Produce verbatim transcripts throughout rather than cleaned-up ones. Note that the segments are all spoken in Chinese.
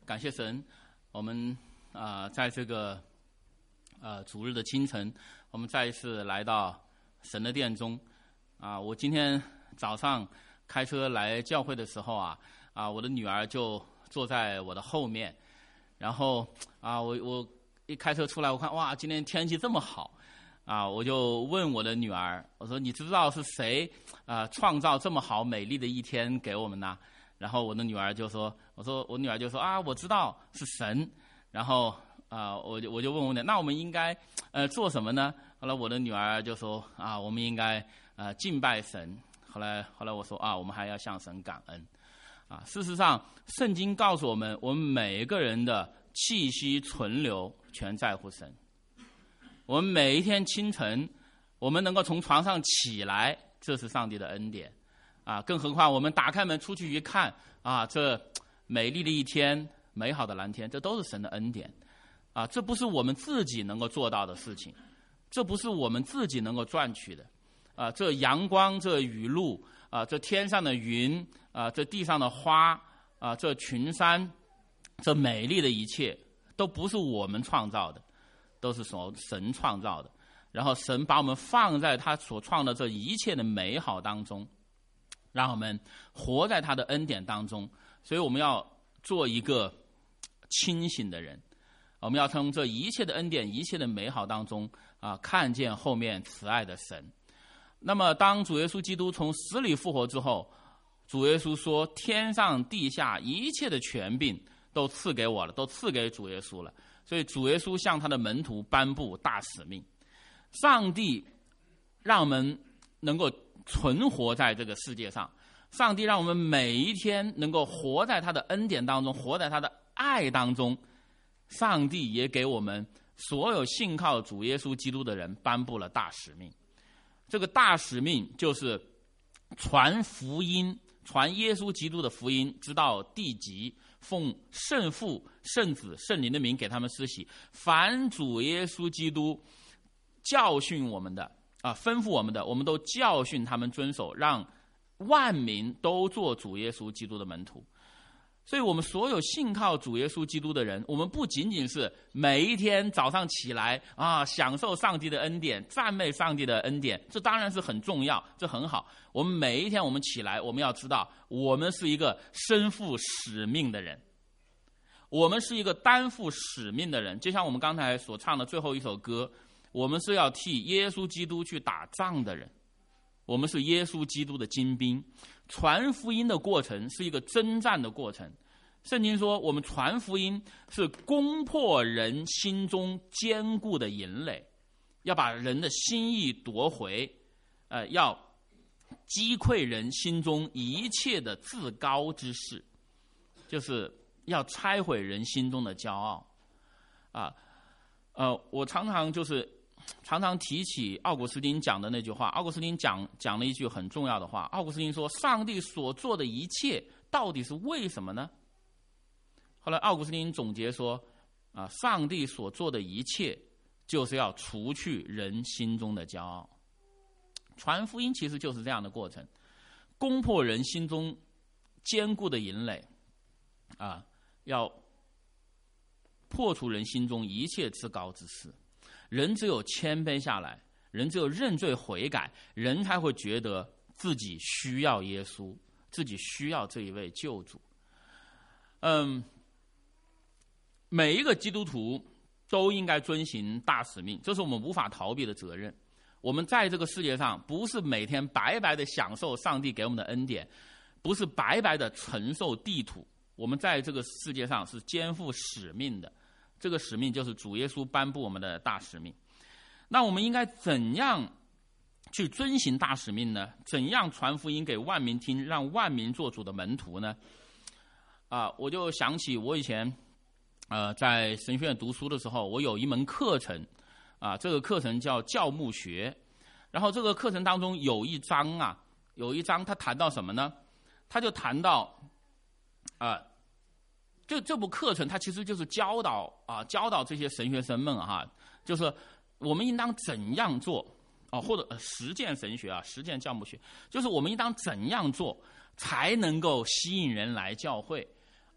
感谢神，我们啊、呃、在这个呃主日的清晨，我们再一次来到神的殿中啊、呃。我今天早上开车来教会的时候啊啊、呃，我的女儿就坐在我的后面，然后啊、呃、我我一开车出来，我看哇，今天天气这么好啊、呃，我就问我的女儿，我说你知不知道是谁啊、呃、创造这么好美丽的一天给我们呢？然后我的女儿就说，我说我女儿就说啊，我知道是神。然后啊、呃，我就我就问我女儿，那我们应该呃做什么呢？后来我的女儿就说啊，我们应该呃敬拜神。后来后来我说啊，我们还要向神感恩啊。事实上，圣经告诉我们，我们每一个人的气息存留全在乎神。我们每一天清晨，我们能够从床上起来，这是上帝的恩典。啊，更何况我们打开门出去一看，啊，这美丽的一天，美好的蓝天，这都是神的恩典，啊，这不是我们自己能够做到的事情，这不是我们自己能够赚取的，啊，这阳光，这雨露，啊，这天上的云，啊，这地上的花，啊，这群山，这美丽的一切，都不是我们创造的，都是神创造的。然后神把我们放在他所创的这一切的美好当中。让我们活在他的恩典当中，所以我们要做一个清醒的人，我们要从这一切的恩典、一切的美好当中啊，看见后面慈爱的神。那么，当主耶稣基督从死里复活之后，主耶稣说：“天上地下一切的权柄都赐给我了，都赐给主耶稣了。”所以，主耶稣向他的门徒颁布大使命。上帝让我们能够存活在这个世界上，上帝让我们每一天能够活在他的恩典当中，活在他的爱当中。上帝也给我们所有信靠主耶稣基督的人颁布了大使命。这个大使命就是传福音，传耶稣基督的福音，直到地极，奉圣父、圣子、圣灵的名给他们施洗。凡主耶稣基督教训我们的啊，吩咐我们的，我们都教训他们遵守，让万民都做主耶稣基督的门徒。所以我们所有信靠主耶稣基督的人，我们不仅仅是每一天早上起来啊，享受上帝的恩典，赞美上帝的恩典，这当然是很重要，这很好。我们每一天我们起来，我们要知道，我们是一个身负使命的人，我们是一个担负使命的人。就像我们刚才所唱的最后一首歌，我们是要替耶稣基督去打仗的人，我们是耶稣基督的精兵。传福音的过程是一个征战的过程。圣经说，我们传福音是攻破人心中坚固的营垒，要把人的心意夺回，呃，要击溃人心中一切的自高之事，就是要拆毁人心中的骄傲。啊，呃，我常常就是常常提起奥古斯丁讲的那句话。奥古斯丁讲讲了一句很重要的话。奥古斯丁说：“上帝所做的一切到底是为什么呢？”后来奥古斯丁总结说：“啊，上帝所做的一切就是要除去人心中的骄傲。”传福音其实就是这样的过程，攻破人心中坚固的营垒，啊，要破除人心中一切自高之事。人只有谦卑下来，人只有认罪悔改，人才会觉得自己需要耶稣，自己需要这一位救主。嗯，每一个基督徒都应该遵行大使命，这是我们无法逃避的责任。我们在这个世界上，不是每天白白的享受上帝给我们的恩典，不是白白的承受地土，我们在这个世界上是肩负使命的。这个使命就是主耶稣颁布我们的大使命。那我们应该怎样去遵行大使命呢？怎样传福音给万民听，让万民做主的门徒呢？啊，我就想起我以前呃在神学院读书的时候，我有一门课程啊，这个课程叫教牧学。然后这个课程当中有一章啊，有一章他谈到什么呢？他就谈到啊。这这部课程，它其实就是教导啊，教导这些神学生们哈、啊，就是我们应当怎样做啊，或者、呃、实践神学啊，实践教牧学，就是我们应当怎样做才能够吸引人来教会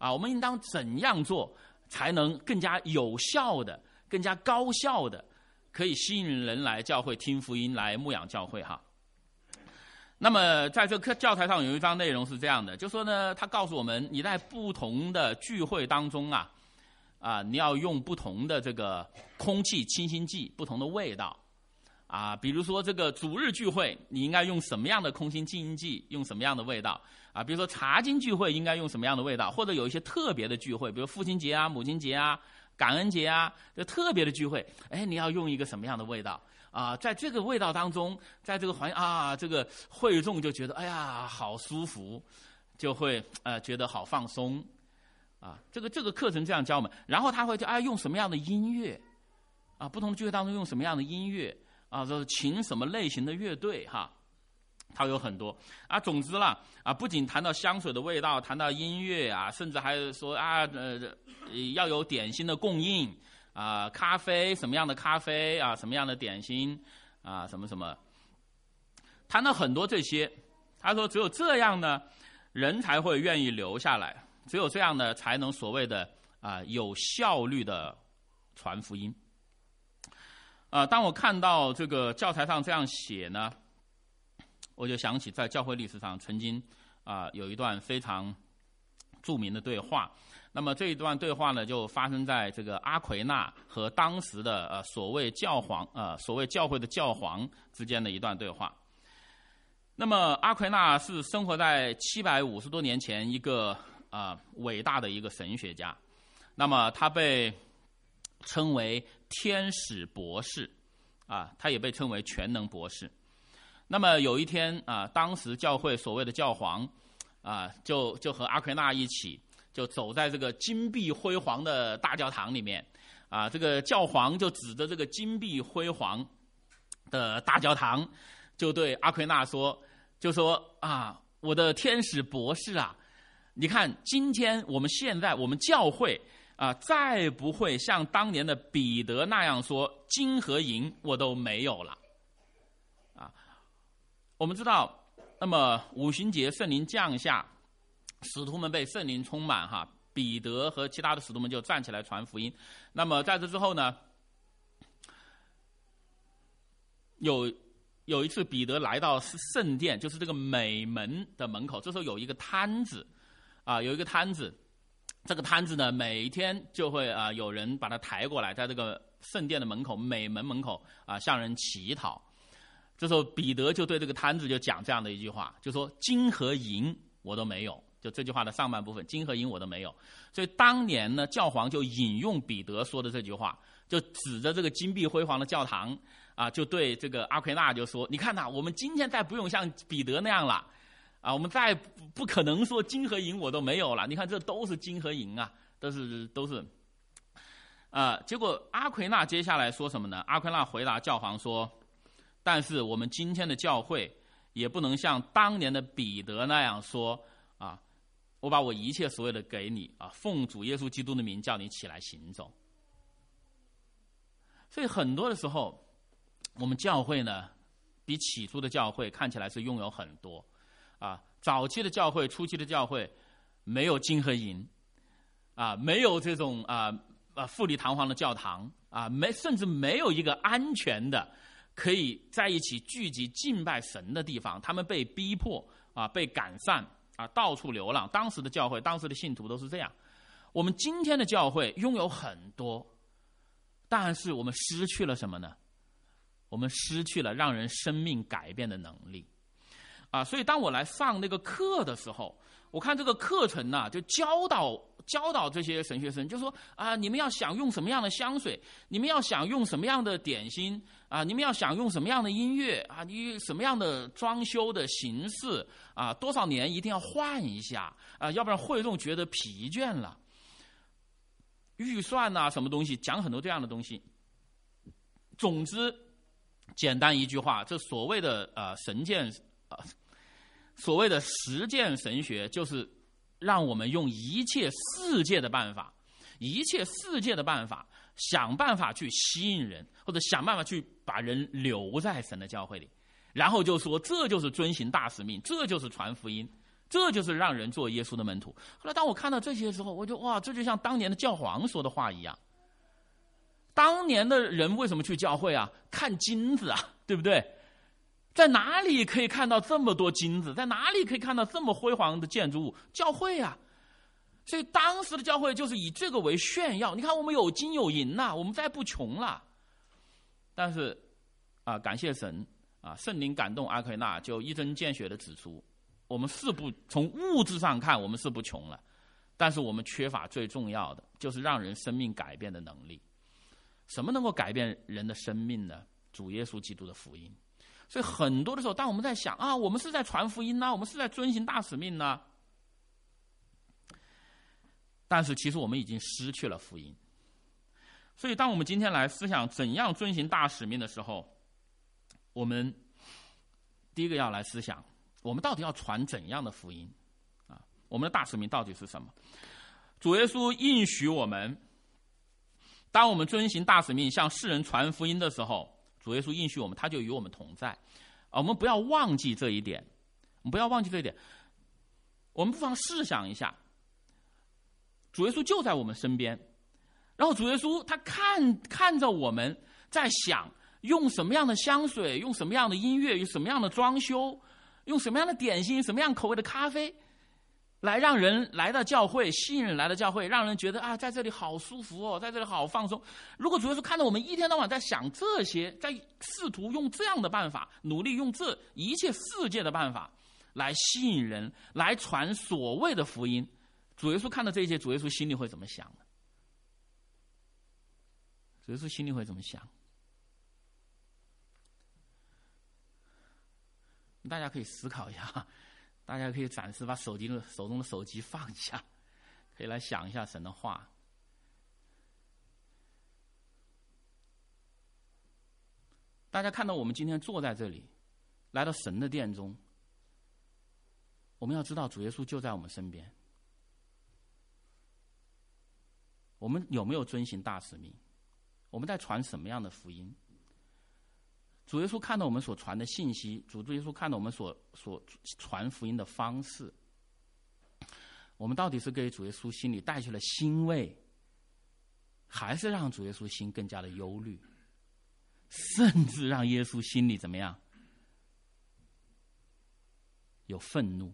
啊，我们应当怎样做才能更加有效的、更加高效的，可以吸引人来教会听福音，来牧养教会哈。那么在这课教材上有一章内容是这样的，就说呢，他告诉我们，你在不同的聚会当中啊，啊，你要用不同的这个空气清新剂，不同的味道。啊，比如说这个主日聚会，你应该用什么样的空心清新剂，用什么样的味道啊？比如说查经聚会应该用什么样的味道，或者有一些特别的聚会，比如父亲节啊、母亲节啊、感恩节啊，这特别的聚会，哎，你要用一个什么样的味道啊？在这个味道当中，在这个环境啊，这个会众就觉得哎呀好舒服，就会呃觉得好放松啊。这个这个课程这样教我们，然后他会就哎用什么样的音乐啊？不同的聚会当中用什么样的音乐？啊，这是请什么类型的乐队哈，它有很多啊。总之啦，啊，不仅谈到香水的味道，谈到音乐啊，甚至还说啊，呃，要有点心的供应啊，咖啡什么样的咖啡啊，什么样的点心啊，什么什么，谈到很多这些。他说，只有这样呢，人才会愿意留下来，只有这样呢，才能所谓的啊有效率的传福音。啊，当我看到这个教材上这样写呢，我就想起在教会历史上曾经啊有一段非常著名的对话。那么这一段对话呢，就发生在这个阿奎那和当时的呃所谓教皇呃所谓教会的教皇之间的一段对话。那么阿奎那是生活在七百五十多年前一个啊、呃、伟大的一个神学家，那么他被称为天使博士，啊，他也被称为全能博士。那么有一天啊，当时教会所谓的教皇啊，就就和阿奎那一起，就走在这个金碧辉煌的大教堂里面，啊，这个教皇就指着这个金碧辉煌的大教堂，就对阿奎那说，就说啊，我的天使博士啊，你看今天我们现在我们教会。啊，再不会像当年的彼得那样说金和银我都没有了。啊，我们知道，那么五旬节圣灵降下，使徒们被圣灵充满哈，彼得和其他的使徒们就站起来传福音。那么在这之后呢，有有一次彼得来到圣殿，就是这个美门的门口，这时候有一个摊子，啊，有一个摊子。这个摊子呢，每天就会啊、呃、有人把它抬过来，在这个圣殿的门口、美门门口啊、呃、向人乞讨。这时候彼得就对这个摊子就讲这样的一句话，就说金和银我都没有，就这句话的上半部分，金和银我都没有。所以当年呢，教皇就引用彼得说的这句话，就指着这个金碧辉煌的教堂啊、呃，就对这个阿奎那就说：“你看呐、啊，我们今天再不用像彼得那样了。”啊，我们再不可能说金和银我都没有了，你看这都是金和银啊，都是都是，啊、呃，结果阿奎那接下来说什么呢？阿奎那回答教皇说：“但是我们今天的教会也不能像当年的彼得那样说啊，我把我一切所有的给你啊，奉主耶稣基督的名叫你起来行走。”所以很多的时候，我们教会呢，比起初的教会看起来是拥有很多。啊，早期的教会、初期的教会，没有金和银，啊，没有这种啊啊富丽堂皇的教堂，啊，没甚至没有一个安全的可以在一起聚集敬拜神的地方。他们被逼迫啊，被赶散啊，到处流浪。当时的教会、当时的信徒都是这样。我们今天的教会拥有很多，但是我们失去了什么呢？我们失去了让人生命改变的能力。啊，所以当我来上那个课的时候，我看这个课程呢、啊，就教导教导这些神学生，就说啊，你们要想用什么样的香水，你们要想用什么样的点心啊，你们要想用什么样的音乐啊，你什么样的装修的形式啊，多少年一定要换一下啊，要不然会众觉得疲倦了。预算啊，什么东西，讲很多这样的东西。总之，简单一句话，这所谓的呃神剑呃。所谓的实践神学，就是让我们用一切世界的办法，一切世界的办法，想办法去吸引人，或者想办法去把人留在神的教会里，然后就说这就是遵行大使命，这就是传福音， 这就是让人做耶稣的门徒。后来当我看到这些的时候，我就哇，这就像当年的教皇说的话一样。当年的人为什么去教会啊？看金子啊，对不对？在哪里可以看到这么多金子？在哪里可以看到这么辉煌的建筑物？教会啊！所以当时的教会就是以这个为炫耀。你看我们有金有银呐、啊，我们再不穷了。但是啊，感谢神啊，圣灵感动阿奎那就一针见血的指出，我们是不从物质上看我们是不穷了，但是我们缺乏最重要的，就是让人生命改变的能力。什么能够改变人的生命呢？主耶稣基督的福音。所以很多的时候，当我们在想啊，我们是在传福音呢，我们是在遵行大使命呢，但是其实我们已经失去了福音。所以当我们今天来思想怎样遵行大使命的时候，我们第一个要来思想，我们到底要传怎样的福音啊？我们的大使命到底是什么？主耶稣应许我们，当我们遵行大使命向世人传福音的时候，主耶稣应许我们，他就与我们同在啊！我们不要忘记这一点，我们不要忘记这一点。我们不妨试想一下，主耶稣就在我们身边，然后主耶稣他看看着我们在想用什么样的香水，用什么样的音乐，用什么样的装修，用什么样的点心，什么样口味的咖啡，来让人来到教会，吸引人来到教会，让人觉得啊，在这里好舒服哦，在这里好放松。如果主耶稣看到我们一天到晚在想这些，在试图用这样的办法，努力用这一切世界的办法来吸引人，来传所谓的福音，主耶稣看到这一切，主耶稣心里会怎么想呢？主耶稣心里会怎么想？大家可以思考一下，大家可以暂时把手机的手中的手机放下，可以来想一下神的话。大家看到我们今天坐在这里，来到神的殿中，我们要知道主耶稣就在我们身边。我们有没有遵行大使命？我们在传什么样的福音？主耶稣看到我们所传的信息，主耶稣看到我们所所传福音的方式，我们到底是给主耶稣心里带去了欣慰，还是让主耶稣心更加的忧虑，甚至让耶稣心里怎么样？有愤怒。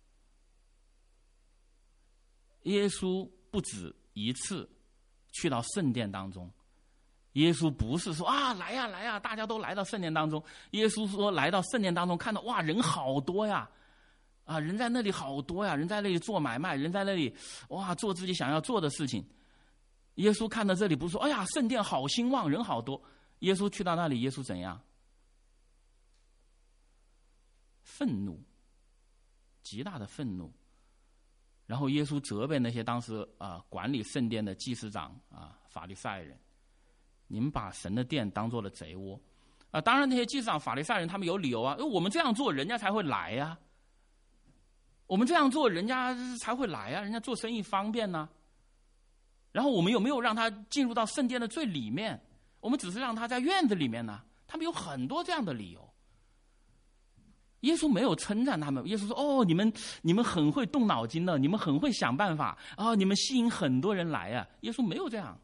耶稣不止一次去到圣殿当中，耶稣不是说啊来呀来呀，大家都来到圣殿当中。耶稣说来到圣殿当中，看到哇人好多呀，啊人在那里好多呀，人在那里做买卖，人在那里哇做自己想要做的事情。耶稣看到这里不是说哎呀圣殿好兴旺，人好多。耶稣去到那里，耶稣怎样？愤怒，极大的愤怒。然后耶稣责备那些当时啊、呃、管理圣殿的祭司长啊、法利赛人。你们把神的殿当做了贼窝啊！当然，那些祭司长、法利赛人他们有理由啊，我们这样做，人家才会来呀、啊。我们这样做，人家才会来啊，人家做生意方便呢、啊。然后我们有没有让他进入到圣殿的最里面？我们只是让他在院子里面呢、啊。他们有很多这样的理由。耶稣没有称赞他们，耶稣说：“哦，你们你们很会动脑筋的，你们很会想办法啊、哦，你们吸引很多人来啊。”耶稣没有这样。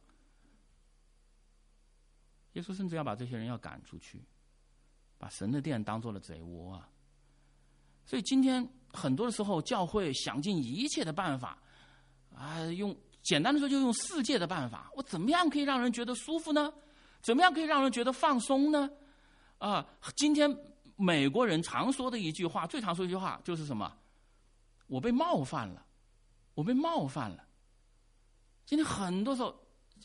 耶稣甚至要把这些人要赶出去，把神的殿当做了贼窝啊！所以今天很多的时候，教会想尽一切的办法啊，用简单的说就用世界的办法，我怎么样可以让人觉得舒服呢？怎么样可以让人觉得放松呢？啊，今天美国人常说的一句话，最常说的一句话就是什么？我被冒犯了，我被冒犯了。今天很多时候，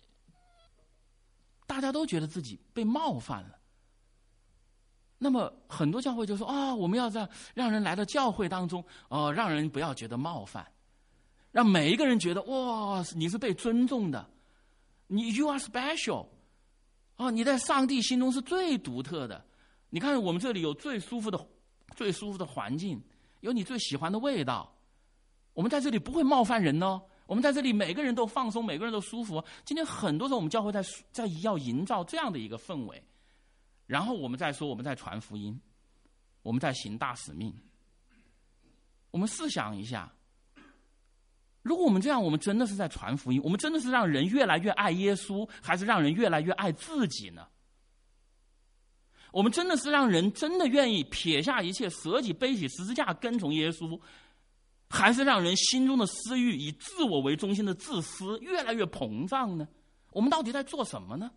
大家都觉得自己被冒犯了。那么很多教会就说啊、哦，我们要让让人来到教会当中，哦，让人不要觉得冒犯，让每一个人觉得哇，你是被尊重的，你 you are special， 哦，你在上帝心中是最独特的。你看我们这里有最舒服的、最舒服的环境，有你最喜欢的味道，我们在这里不会冒犯人哦。我们在这里每个人都放松，每个人都舒服。今天很多时候我们教会在在要营造这样的一个氛围，然后我们再说我们在传福音，我们在行大使命。 我们试想一下，如果我们这样，我们真的是在传福音，我们真的是让人越来越爱耶稣，还是让人越来越爱自己呢？我们真的是让人真的愿意撇下一切，舍己背起十字架跟从耶稣，还是让人心中的私欲以自我为中心的自私越来越膨胀呢？我们到底在做什么呢？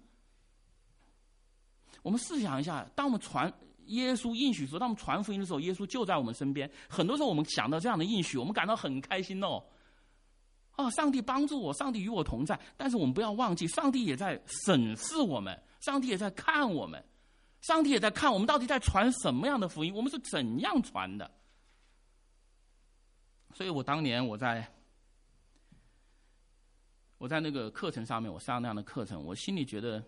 我们试想一下，当我们传耶稣应许说，当我们传福音的时候，耶稣就在我们身边。很多时候我们想到这样的应许，我们感到很开心哦。啊，上帝帮助我，上帝与我同在。但是我们不要忘记，上帝也在审视我们，上帝也在看我们，上帝也在看我们到底在传什么样的福音，我们是怎样传的。所以我当年我在我在那个课程上面，我上那样的课程，我心里觉得，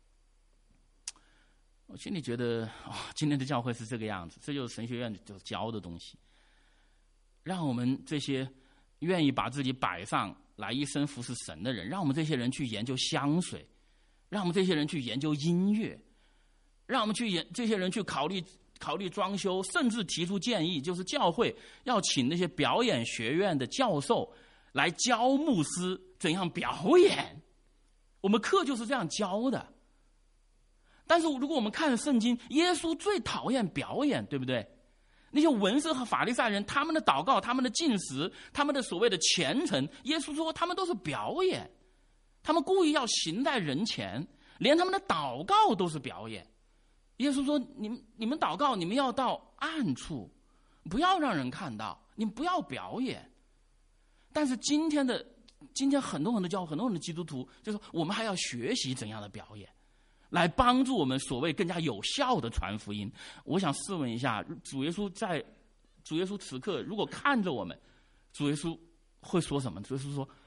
我心里觉得，哦，今天的教会是这个样子，这就是神学院就教的东西，让我们这些愿意把自己摆上来一生服侍神的人，让我们这些人去研究香水，让我们这些人去研究音乐，让我们去研这些人去考虑考虑装修，甚至提出建议，就是教会要请那些表演学院的教授来教牧师怎样表演。我们课就是这样教的。但是如果我们看圣经，耶稣最讨厌表演，对不对？那些文士和法利赛人，他们的祷告，他们的禁食，他们的所谓的虔诚，耶稣说他们都是表演，他们故意要行在人前，连他们的祷告都是表演。耶稣说，你们你们祷告，你们要到暗处，不要让人看到，你们不要表演。但是今天的今天很多很多教会，很多很多基督徒就说，我们还要学习怎样的表演，来帮助我们所谓更加有效的传福音。我想试问一下，主耶稣在主耶稣此刻如果看着我们，主耶稣会说什么？主耶稣说，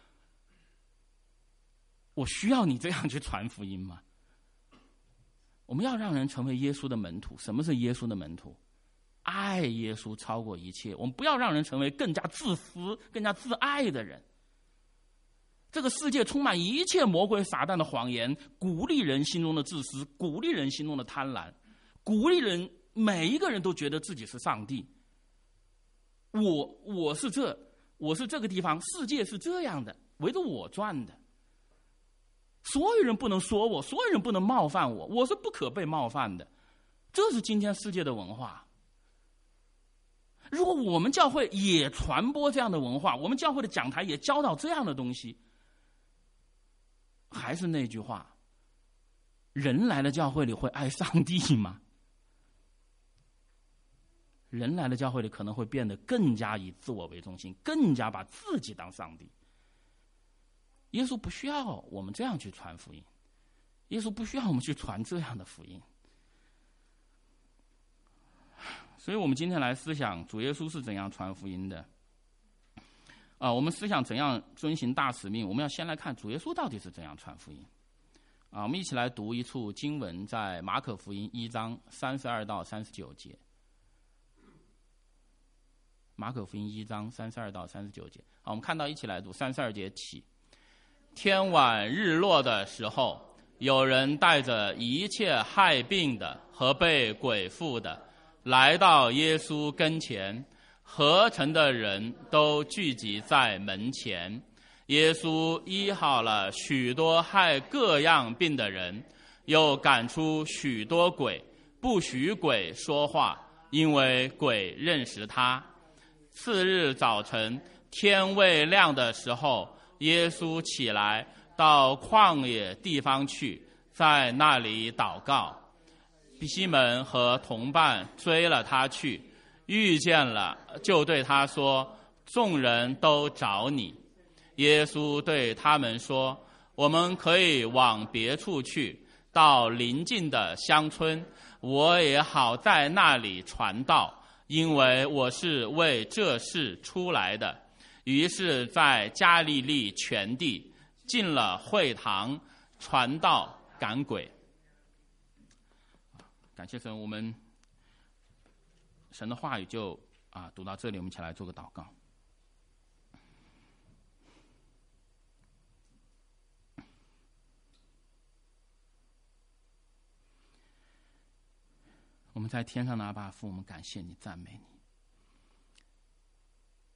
我需要你这样去传福音吗？我们要让人成为耶稣的门徒。什么是耶稣的门徒？爱耶稣超过一切。我们不要让人成为更加自私、更加自爱的人。这个世界充满一切魔鬼撒旦的谎言，鼓励人心中的自私，鼓励人心中的贪婪，鼓励人每一个人都觉得自己是上帝。我我是这我是这个地方，世界是这样的，围着我转的。所有人不能说我，所有人不能冒犯我，我是不可被冒犯的。这是今天世界的文化。如果我们教会也传播这样的文化，我们教会的讲台也教导这样的东西，还是那句话，人来了教会里会爱上帝吗？人来了教会里可能会变得更加以自我为中心，更加把自己当上帝。耶稣不需要我们这样去传福音，耶稣不需要我们去传这样的福音。所以我们今天来思想主耶稣是怎样传福音的。啊，我们思想怎样遵行大使命，我们要先来看主耶稣到底是怎样传福音。啊，我们一起来读一处经文，在马可福音一章三十二到三十九节。马可福音一章三十二到三十九节。好，我们看到一起来读三十二节起。天晚日落的时候，有人带着一切害病的和被鬼附的，来到耶稣跟前，合城的人都聚集在门前。耶稣医好了许多害各样病的人，又赶出许多鬼，不许鬼说话，因为鬼认识他。次日早晨，天未亮的时候，耶稣起来到旷野地方去，在那里祷告。西门和同伴追了他去，遇见了，就对他说，众人都找你。耶稣对他们说，我们可以往别处去，到邻近的乡村，我也好在那里传道，因为我是为这事出来的。于是在加利利全地进了会堂，传道赶鬼。感谢神，我们神的话语就啊读到这里，我们一起来做个祷告。我们在天上的阿爸父，我们感谢你，赞美你。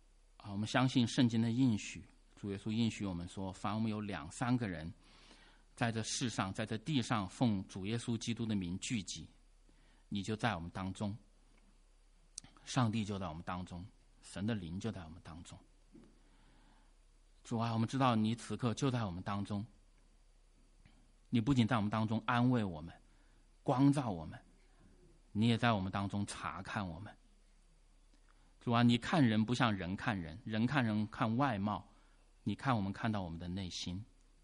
我们相信圣经的应许，主耶稣应许我们说，凡我们有两三个人在这世上，在这地上奉主耶稣基督的名聚集，你就在我们当中，上帝就在我们当中，神的灵就在我们当中。主啊，我们知道你此刻就在我们当中，你不仅在我们当中安慰我们、光照我们，你也在我们当中查看我们。主啊，你看人不像人看人，人看人看外貌，你看我们看到我们的内心。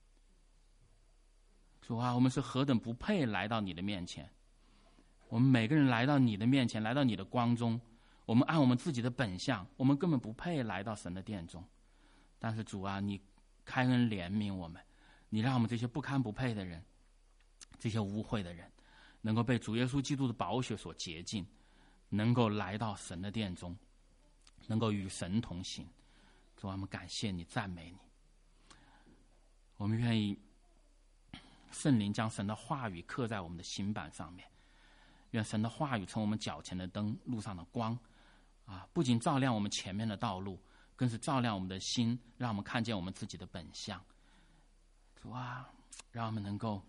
主啊，我们是何等不配来到你的面前，我们每个人来到你的面前，来到你的光中，我们按我们自己的本相，我们根本不配来到神的殿中。但是主啊，你开恩怜悯我们，你让我们这些不堪不配的人，这些污秽的人，能够被主耶稣基督的宝血所洁净，能够来到神的殿中，能够与神同行。主啊，我们感谢你，赞美你。我们愿意圣灵将神的话语刻在我们的心板上面，愿神的话语成我们脚前的灯，路上的光啊，不仅照亮我们前面的道路，更是照亮我们的心，让我们看见我们自己的本相。主啊，让我们能够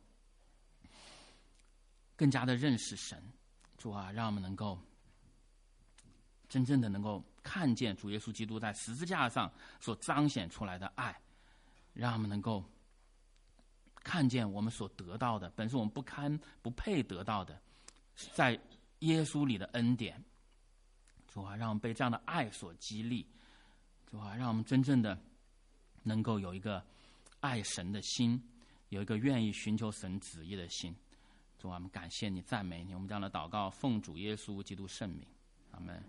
更加的认识神。主啊，让我们能够真正的能够看见主耶稣基督在十字架上所彰显出来的爱，让我们能够看见我们所得到的本是我们不堪不配得到的，在耶稣里的恩典。主啊，让我们被这样的爱所激励。主啊，让我们真正的能够有一个爱神的心，有一个愿意寻求神旨意的心。主啊，我们感谢你，赞美你。我们这样的祷告奉主耶稣基督圣名，阿们。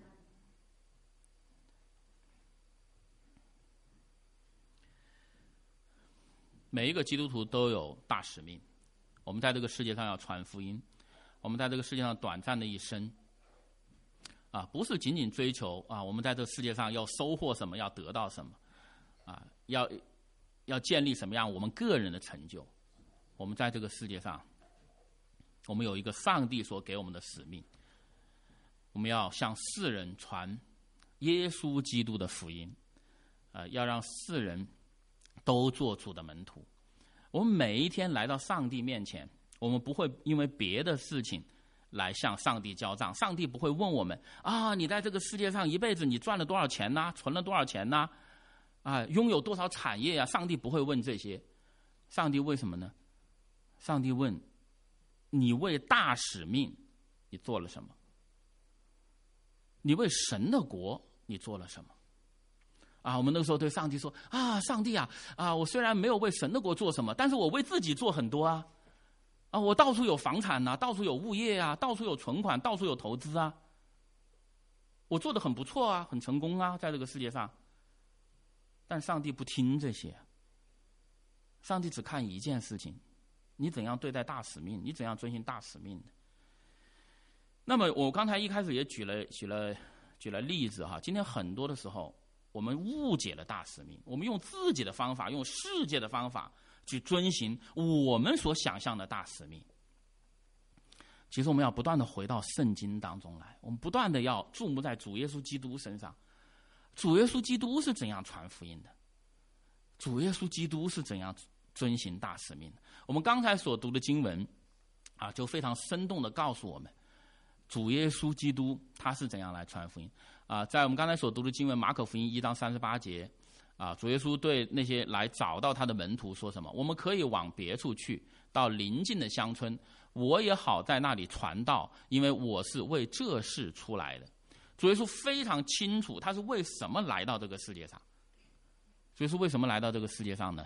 每一个基督徒都有大使命，我们在这个世界上要传福音，我们在这个世界上短暂的一生啊，不是仅仅追求啊，我们在这个世界上要收获什么，要得到什么啊，要要建立什么样我们个人的成就。我们在这个世界上，我们有一个上帝所给我们的使命，我们要向世人传耶稣基督的福音，呃，要让世人都做主的门徒。我们每一天来到上帝面前，我们不会因为别的事情来向上帝交账。上帝不会问我们啊，你在这个世界上一辈子你赚了多少钱呢？存了多少钱呢？啊，拥有多少产业呀？上帝不会问这些。上帝为什么呢？上帝问你为大使命你做了什么？你为神的国你做了什么？啊，我们那个时候对上帝说啊，上帝啊，啊，我虽然没有为神的国做什么，但是我为自己做很多啊，啊，我到处有房产呐、啊，到处有物业啊，到处有存款，到处有投资啊，我做得很不错啊，很成功啊，在这个世界上。但上帝不听这些，上帝只看一件事情，你怎样对待大使命，你怎样遵循大使命的。那么我刚才一开始也举了举了举了例子哈，今天很多的时候我们误解了大使命，我们用自己的方法，用世界的方法去遵循我们所想象的大使命。其实我们要不断的回到圣经当中来，我们不断的要注目在主耶稣基督身上。主耶稣基督是怎样传福音的？主耶稣基督是怎样遵行大使命的？我们刚才所读的经文啊，就非常生动的告诉我们，主耶稣基督他是怎样来传福音啊？在我们刚才所读的经文，马可福音一章三十八节啊，主耶稣对那些来找到他的门徒说什么？我们可以往别处去，到邻近的乡村，我也好在那里传道，因为我是为这事出来的。主耶稣非常清楚他是为什么来到这个世界上。主耶稣为什么来到这个世界上呢？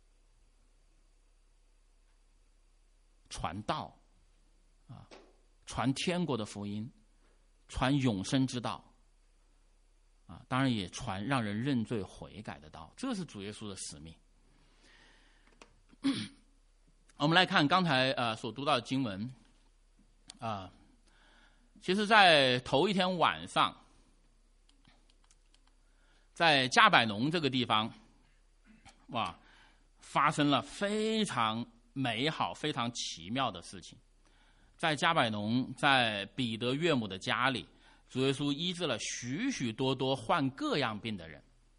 传道啊，传天国的福音，传永生之道啊，当然也传让人认罪悔改的道，这是主耶稣的使命。我们来看刚才呃所读到的经文啊，其实在头一天晚上，在加百农这个地方，哇，发生了非常美好、非常奇妙的事情。在加百农，在彼得岳母的家里，主耶稣医治了许许多多患各样病的人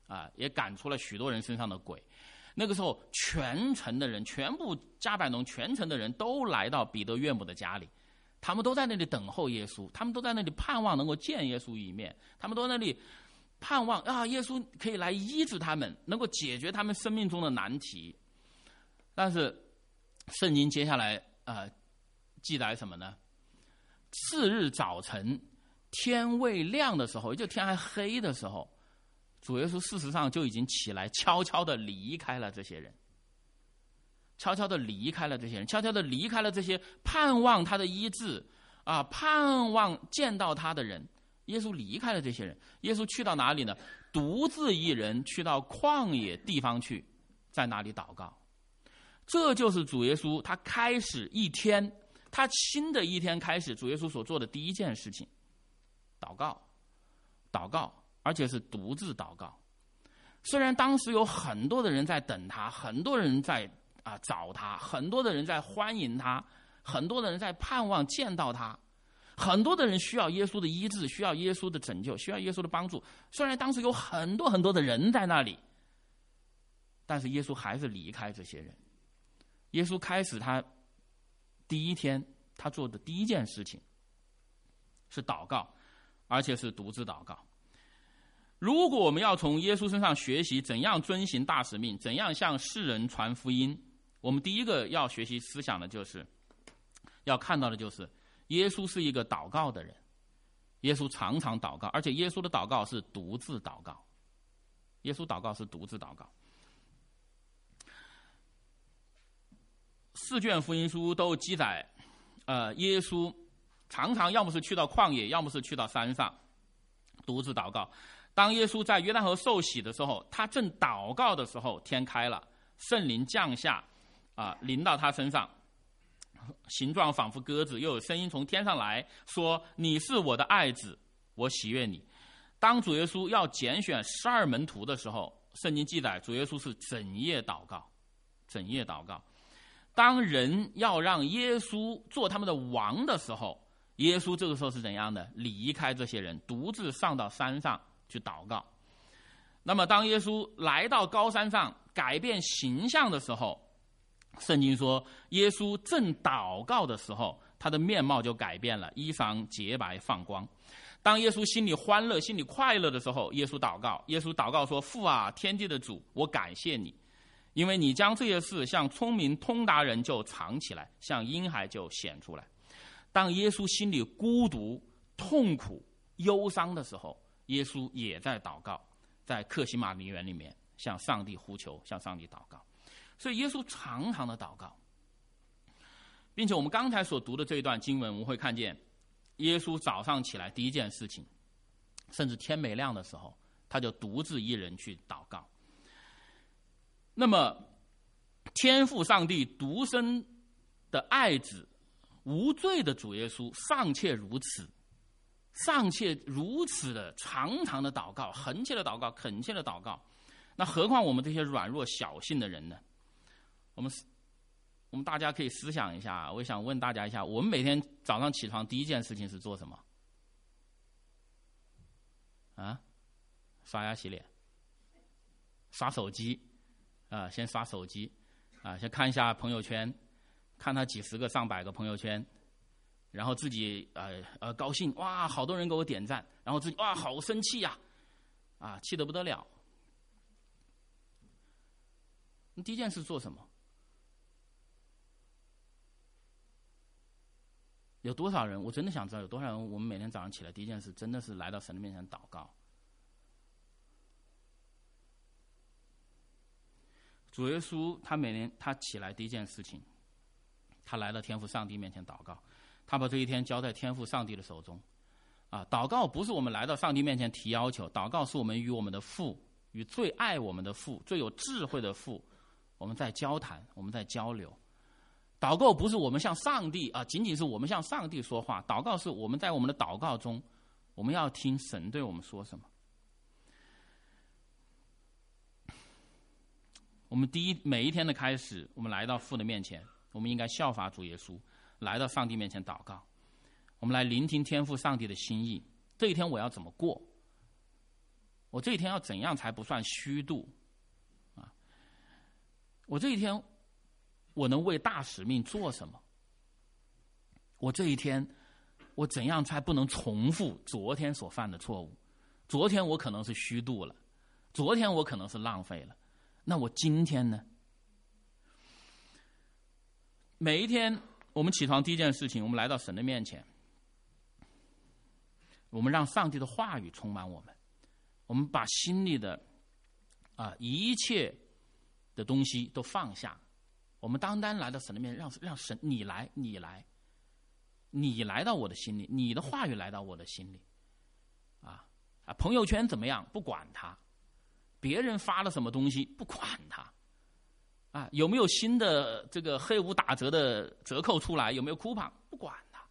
啊，也赶出了许多人身上的鬼。那个时候，全城的人，全部加百农全城的人都来到彼得岳母的家里，他们都在那里等候耶稣，他们都在那里盼望能够见耶稣一面，他们都在那里盼望啊，耶稣可以来医治他们，能够解决他们生命中的难题。但是，圣经接下来呃记载什么呢？次日早晨，天未亮的时候，也就天还黑的时候，主耶稣事实上就已经起来，悄悄地离开了这些人，悄悄地离开了这些人，悄悄地离开了这些盼望他的医治啊，盼望见到他的人。耶稣离开了这些人，耶稣去到哪里呢？独自一人去到旷野地方去，在那里祷告。这就是主耶稣他开始一天，他新的一天开始，主耶稣所做的第一件事情，祷告，祷告。而且是独自祷告。虽然当时有很多的人在等他，很多人在啊找他，很多的人在欢迎他，很多的人在盼望见到他，很多的人需要耶稣的医治，需要耶稣的拯救，需要耶稣的帮助。虽然当时有很多很多的人在那里，但是耶稣还是离开这些人。耶稣开始他第一天他做的第一件事情是祷告，而且是独自祷告。如果我们要从耶稣身上学习怎样遵行大使命，怎样向世人传福音，我们第一个要学习思想的就是要看到的就是耶稣是一个祷告的人，耶稣常常祷告，而且耶稣的祷告是独自祷告。耶稣祷告是独自祷告。四卷福音书都记载，呃，耶稣常常要么是去到旷野，要么是去到山上独自祷告。当耶稣在约旦河受洗的时候，他正祷告的时候，天开了，圣灵降下，啊，临到他身上，形状仿佛鸽子，又有声音从天上来说：“你是我的爱子，我喜悦你。”当主耶稣要拣选十二门徒的时候，圣经记载主耶稣是整夜祷告，整夜祷告。当人要让耶稣做他们的王的时候，耶稣这个时候是怎样的？离开这些人，独自上到山上去祷告。那么当耶稣来到高山上改变形象的时候，圣经说耶稣正祷告的时候，他的面貌就改变了，衣裳洁白放光。当耶稣心里欢乐心里快乐的时候，耶稣祷告，耶稣祷告说：“父啊，天地的主，我感谢你，因为你将这些事向聪明通达人就藏起来，向婴孩就显出来。”当耶稣心里孤独痛苦忧伤的时候，耶稣也在祷告，在客西马尼园里面向上帝呼求，向上帝祷告。所以耶稣常常的祷告，并且我们刚才所读的这一段经文，我们会看见耶稣早上起来第一件事情，甚至天没亮的时候，他就独自一人去祷告。那么天父上帝独生的爱子无罪的主耶稣尚且如此，尚且如此的常常的祷告，恒切的祷告，恳切的祷告，那何况我们这些软弱小信的人呢？我们我们大家可以思想一下，我想问大家一下，我们每天早上起床第一件事情是做什么？啊？刷牙洗脸，刷手机啊，先刷手机啊，先看一下朋友圈，看他几十个上百个朋友圈，然后自己呃呃高兴，哇，好多人给我点赞，然后自己哇好生气呀，啊，气得不得了。你第一件事做什么？有多少人？我真的想知道有多少人，我们每天早上起来第一件事真的是来到神的面前祷告。主耶稣他每年他起来第一件事情，他来到天父上帝面前祷告，他把这一天交在天父上帝的手中。啊，祷告不是我们来到上帝面前提要求，祷告是我们与我们的父，与最爱我们的父，最有智慧的父，我们在交谈，我们在交流。祷告不是我们向上帝啊，仅仅是我们向上帝说话，祷告是我们在我们的祷告中，我们要听神对我们说什么。我们第一每一天的开始，我们来到父的面前，我们应该效法主耶稣，来到上帝面前祷告，我们来聆听天父上帝的心意。这一天我要怎么过？ 我这一天要怎样才不算虚度？啊，我这一天我能为大使命做什么？我这一天我怎样才不能重复昨天所犯的错误？昨天我可能是虚度了，昨天我可能是浪费了，那我今天呢？每一天我们起床第一件事情，我们来到神的面前，我们让上帝的话语充满我们，我们把心里的啊一切的东西都放下，我们单单来到神的面前，让让神你来，你来，你来到我的心里，你的话语来到我的心里，啊啊，朋友圈怎么样？不管他，别人发了什么东西，不管他。啊，有没有新的这个黑五打折的折扣出来？有没有 coupon？ 不管它，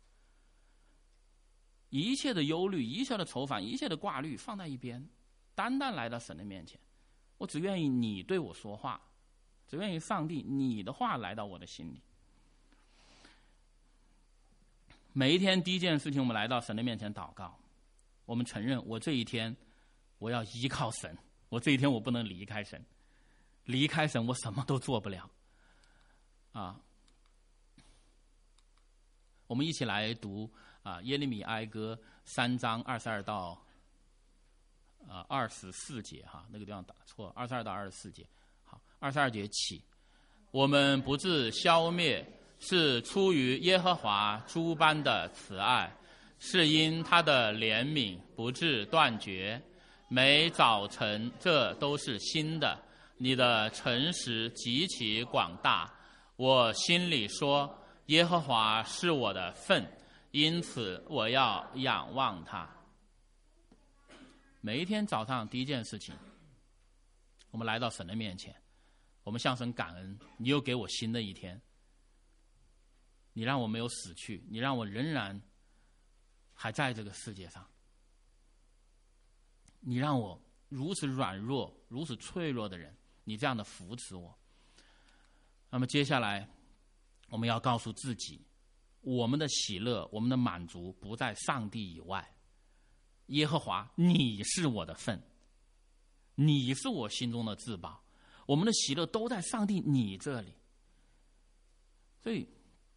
一切的忧虑、一切的愁烦、一切的挂虑放在一边，单单来到神的面前。我只愿意你对我说话，只愿意上帝你的话来到我的心里。每一天第一件事情，我们来到神的面前祷告，我们承认我这一天我要依靠神，我这一天我不能离开神。离开神，我什么都做不了。啊，我们一起来读啊耶利米哀歌三章二十二到啊二十四节哈，那个地方打错，二十二到二十四节。好，二十二节起，我们不致消灭，是出于耶和华诸般的慈爱，是因他的怜悯不致断绝，每早晨这都是新的。你的诚实极其广大，我心里说，耶和华是我的份，因此我要仰望他。每一天早上第一件事情，我们来到神的面前，我们向神感恩，你又给我新的一天，你让我没有死去，你让我仍然还在这个世界上，你让我如此软弱如此脆弱的人，你这样的扶持我。那么接下来我们要告诉自己，我们的喜乐我们的满足不在上帝以外，耶和华你是我的份，你是我心中的至宝，我们的喜乐都在上帝你这里。所以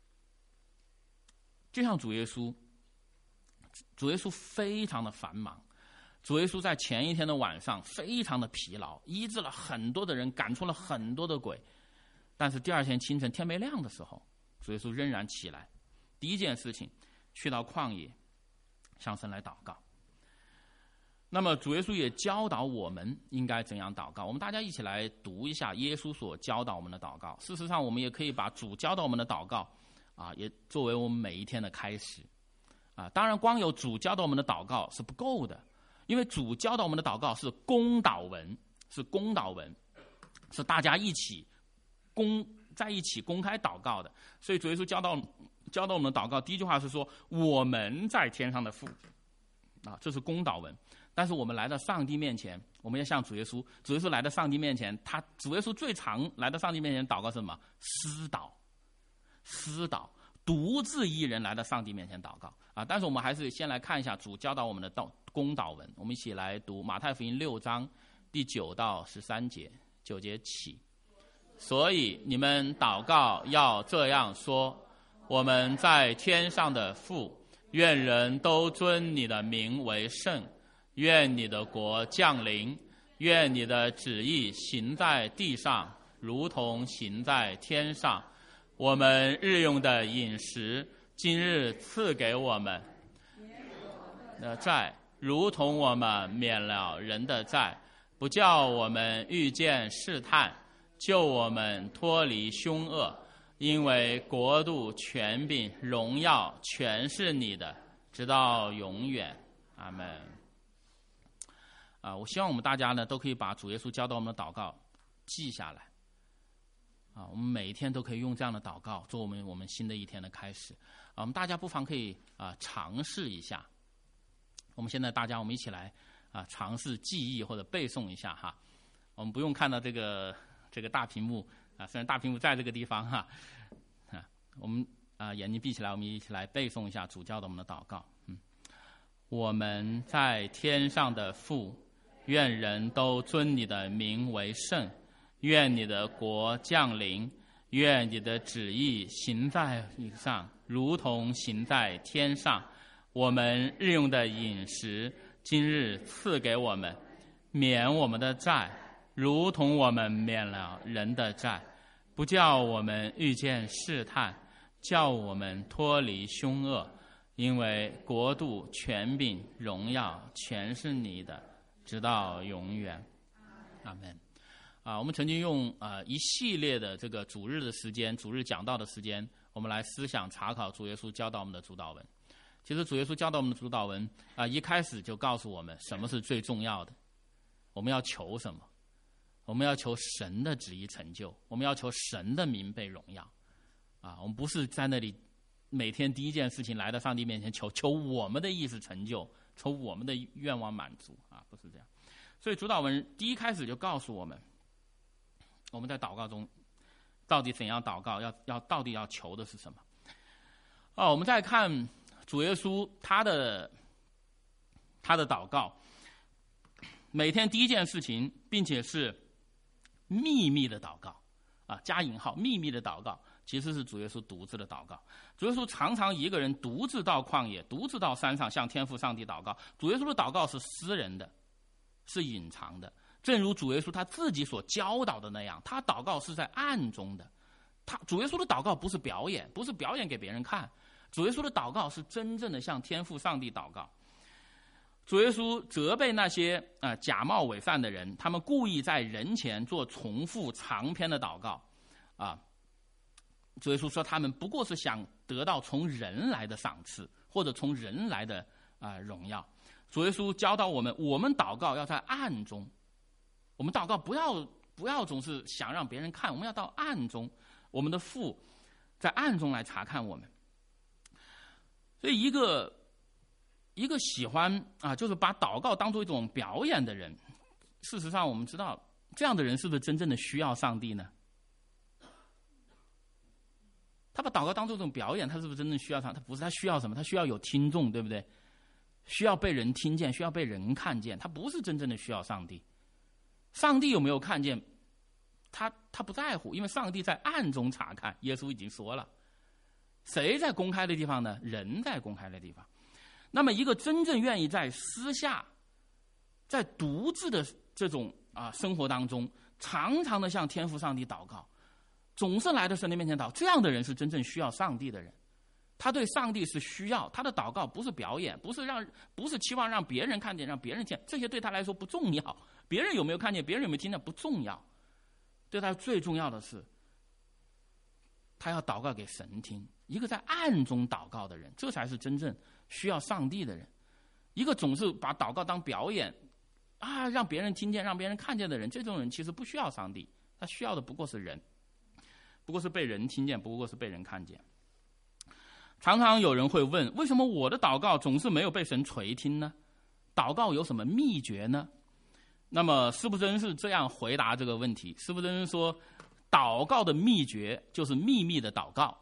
就像主耶稣主耶稣非常的繁忙，主耶稣在前一天的晚上非常的疲劳，医治了很多的人，赶出了很多的鬼，但是第二天清晨天没亮的时候，主耶稣仍然起来，第一件事情去到旷野向神来祷告。那么主耶稣也教导我们应该怎样祷告，我们大家一起来读一下耶稣所教导我们的祷告。事实上我们也可以把主教导我们的祷告啊，也作为我们每一天的开始啊。当然光有主教导我们的祷告是不够的，因为主教导我们的祷告是公祷文，是公祷文，是大家一起公在一起公开祷告的。所以主耶稣教导教导我们的祷告，第一句话是说我们在天上的父啊，这是公祷文。但是我们来到上帝面前，我们要向主耶稣，主耶稣来到上帝面前，他主耶稣最常来到上帝面前祷告是什么？私祷，私祷，独自一人来到上帝面前祷告啊。但是我们还是先来看一下主教导我们的祷公祷文，我们一起来读马太福音六章第九到十三节，九节起。所以你们祷告要这样说：我们在天上的父，愿人都尊你的名为圣，愿你的国降临，愿你的旨意行在地上，如同行在天上。我们日用的饮食，今日赐给我们的债，如同我们免了人的债，不叫我们遇见试探，救我们脱离凶恶。因为国度、权柄、荣耀全是你的，直到永远。阿们。啊，我希望我们大家呢都可以把主耶稣教导我们的祷告记下来。啊，我们每一天都可以用这样的祷告做我们我们新的一天的开始。啊，我们大家不妨可以啊尝试一下。我们现在大家我们一起来啊尝试记忆或者背诵一下哈。我们不用看到这个这个大屏幕啊，虽然大屏幕在这个地方哈。啊，我们啊眼睛闭起来，我们一起来背诵一下主教的我们的祷告。嗯，我们在天上的父， 愿人都尊你的名为圣。愿你的国降临，愿你的旨意行在地上，如同行在天上。我们日用的饮食，今日赐给我们，免我们的债，如同我们免了人的债，不叫我们遇见试探，叫我们脱离凶恶。因为国度、权柄、荣耀，全是你的，直到永远。阿们。啊，我们曾经用啊、呃、一系列的这个主日的时间，主日讲道的时间，我们来思想查考主耶稣教导我们的主导文。其实主耶稣教导我们的主导文啊、呃，一开始就告诉我们什么是最重要的，我们要求什么？我们要求神的旨意成就，我们要求神的名被荣耀。啊，我们不是在那里每天第一件事情来到上帝面前求求我们的意思成就，求我们的愿望满足啊，不是这样。所以主导文第一开始就告诉我们，我们在祷告中到底怎样祷告，要要到底要求的是什么？哦，我们再看主耶稣他的他的祷告，每天第一件事情，并且是秘密的祷告啊，加引号，秘密的祷告，其实是主耶稣独自的祷告。主耶稣常常一个人独自到旷野，独自到山上向天父上帝祷告。主耶稣的祷告是私人的，是隐藏的。正如主耶稣他自己所教导的那样，他祷告是在暗中的。他主耶稣的祷告不是表演，不是表演给别人看。主耶稣的祷告是真正的向天父上帝祷告。主耶稣责备那些呃假冒伪善的人，他们故意在人前做重复长篇的祷告啊。主耶稣说他们不过是想得到从人来的赏赐，或者从人来的啊、呃、荣耀。主耶稣教导我们，我们祷告要在暗中。我们祷告不要不要总是想让别人看，我们要到暗中，我们的父在暗中来查看我们。所以一个一个喜欢啊，就是把祷告当作一种表演的人，事实上我们知道，这样的人是不是真正的需要上帝呢？他把祷告当作一种表演，他是不是真正需要上帝？他不是，他需要什么？他需要有听众，对不对？需要被人听见，需要被人看见，他不是真正的需要上帝。上帝有没有看见他？他不在乎，因为上帝在暗中查看。耶稣已经说了，谁在公开的地方呢？人在公开的地方。那么一个真正愿意在私下在独自的这种啊生活当中常常的向天父上帝祷告，总是来到神的面前祷，这样的人是真正需要上帝的人。他对上帝是需要，他的祷告不是表演，不是让不是期望让别人看见，让别人听，这些对他来说不重要。别人有没有看见，别人有没有听见不重要，对他最重要的是他要祷告给神听。一个在暗中祷告的人，这才是真正需要上帝的人。一个总是把祷告当表演啊，让别人听见让别人看见的人，这种人其实不需要上帝，他需要的不过是人，不过是被人听见，不过是被人看见。常常有人会问，为什么我的祷告总是没有被神垂听呢？祷告有什么秘诀呢？那么司布真是这样回答这个问题。司布真说，祷告的秘诀就是秘密的祷告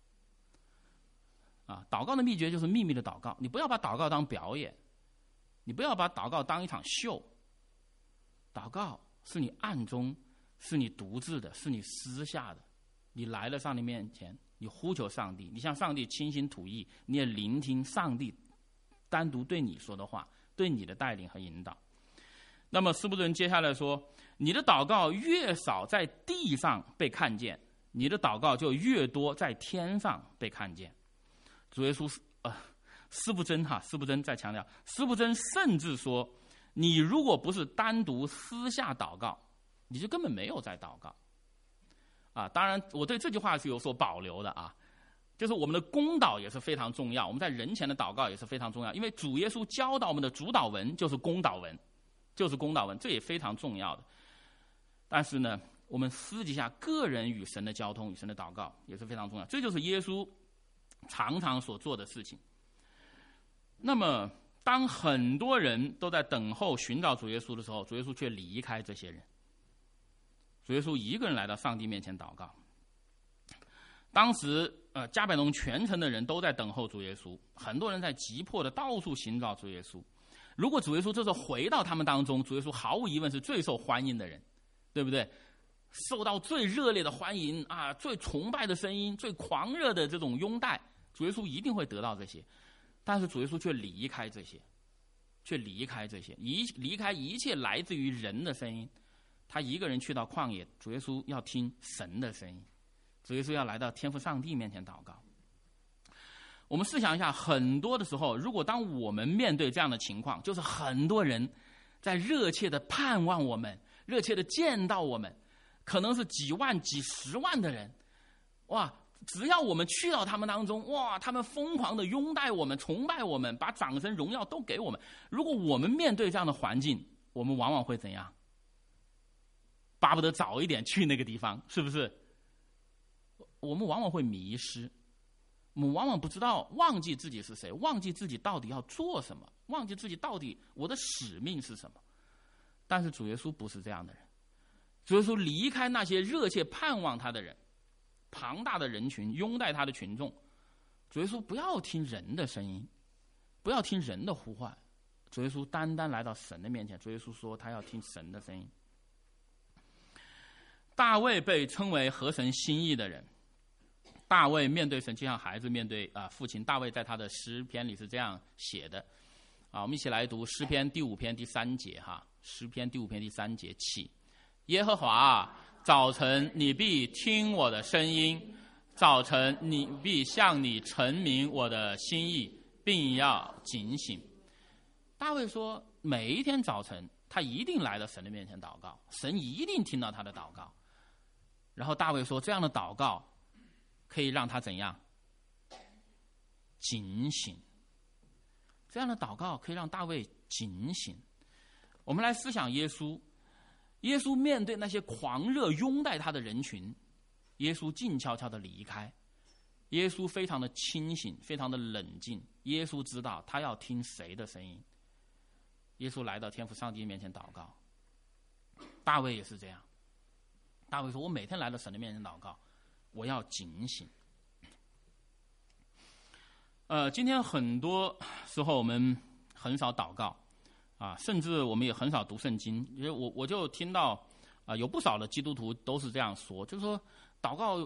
啊，祷告的秘诀就是秘密的祷告。你不要把祷告当表演，你不要把祷告当一场秀。祷告是你暗中，是你独自的，是你私下的。你来了上帝面前，你呼求上帝，你向上帝倾心吐意，你也聆听上帝单独对你说的话，对你的带领和引导。那么司布真接下来说，你的祷告越少在地上被看见，你的祷告就越多在天上被看见。主耶稣呃，司布真哈，司布真再强调，司布真甚至说，你如果不是单独私下祷告，你就根本没有在祷告。啊，当然我对这句话是有所保留的啊，就是我们的公祷也是非常重要，我们在人前的祷告也是非常重要，因为主耶稣教导我们的主祷文就是公祷文，就是公祷文，这也非常重要的。但是呢，我们私底下个人与神的交通、与神的祷告也是非常重要，这就是耶稣常常所做的事情。那么，当很多人都在等候寻找主耶稣的时候，主耶稣却离开这些人。主耶稣一个人来到上帝面前祷告。当时，呃，加百农全城的人都在等候主耶稣，很多人在急迫的到处寻找主耶稣。 如果主耶稣这时候回到他们当中，主耶稣毫无疑问是最受欢迎的人，对不对？受到最热烈的欢迎啊，最崇拜的声音，最狂热的这种拥戴，主耶稣一定会得到这些。但是主耶稣却离开这些，却离开这些，一离开一切来自于人的声音，他一个人去到旷野，主耶稣要听神的声音，主耶稣要来到天父上帝面前祷告。我们试想一下，很多的时候，如果当我们面对这样的情况，就是很多人在热切的盼望我们，热切的见到我们，可能是几万几十万的人，哇，只要我们去到他们当中，哇，他们疯狂的拥戴我们，崇拜我们，把掌声荣耀都给我们。如果我们面对这样的环境，我们往往会怎样？巴不得早一点去那个地方，是不是？我们往往会迷失，我们往往不知道，忘记自己是谁，忘记自己到底要做什么，忘记自己到底我的使命是什么。但是主耶稣不是这样的人，主耶稣离开那些热切盼望他的人，庞大的人群，拥戴他的群众，主耶稣不要听人的声音，不要听人的呼唤，主耶稣单单来到神的面前。主耶稣说他要听神的声音。大卫被称为合神心意的人，大卫面对神就像孩子面对啊、呃、父亲。大卫在他的诗篇里是这样写的啊，我们一起来读诗篇第五篇第三节哈，诗篇第五篇第三节起，耶和华，早晨你必听我的声音，早晨你必向你陈明我的心意，并要警醒。大卫说，每一天早晨他一定来到神的面前祷告，神一定听到他的祷告。然后大卫说，这样的祷告可以让他怎样？警醒。这样的祷告可以让大卫警醒。我们来思想耶稣，耶稣面对那些狂热拥戴他的人群，耶稣静悄悄地离开。耶稣非常的清醒，非常的冷静。耶稣知道他要听谁的声音。耶稣来到天父上帝面前祷告。大卫也是这样。大卫说，我每天来到神的面前祷告，我要警醒。呃，今天很多时候我们很少祷告啊，甚至我们也很少读圣经。因为我我就听到啊，有不少的基督徒都是这样说，就是说祷告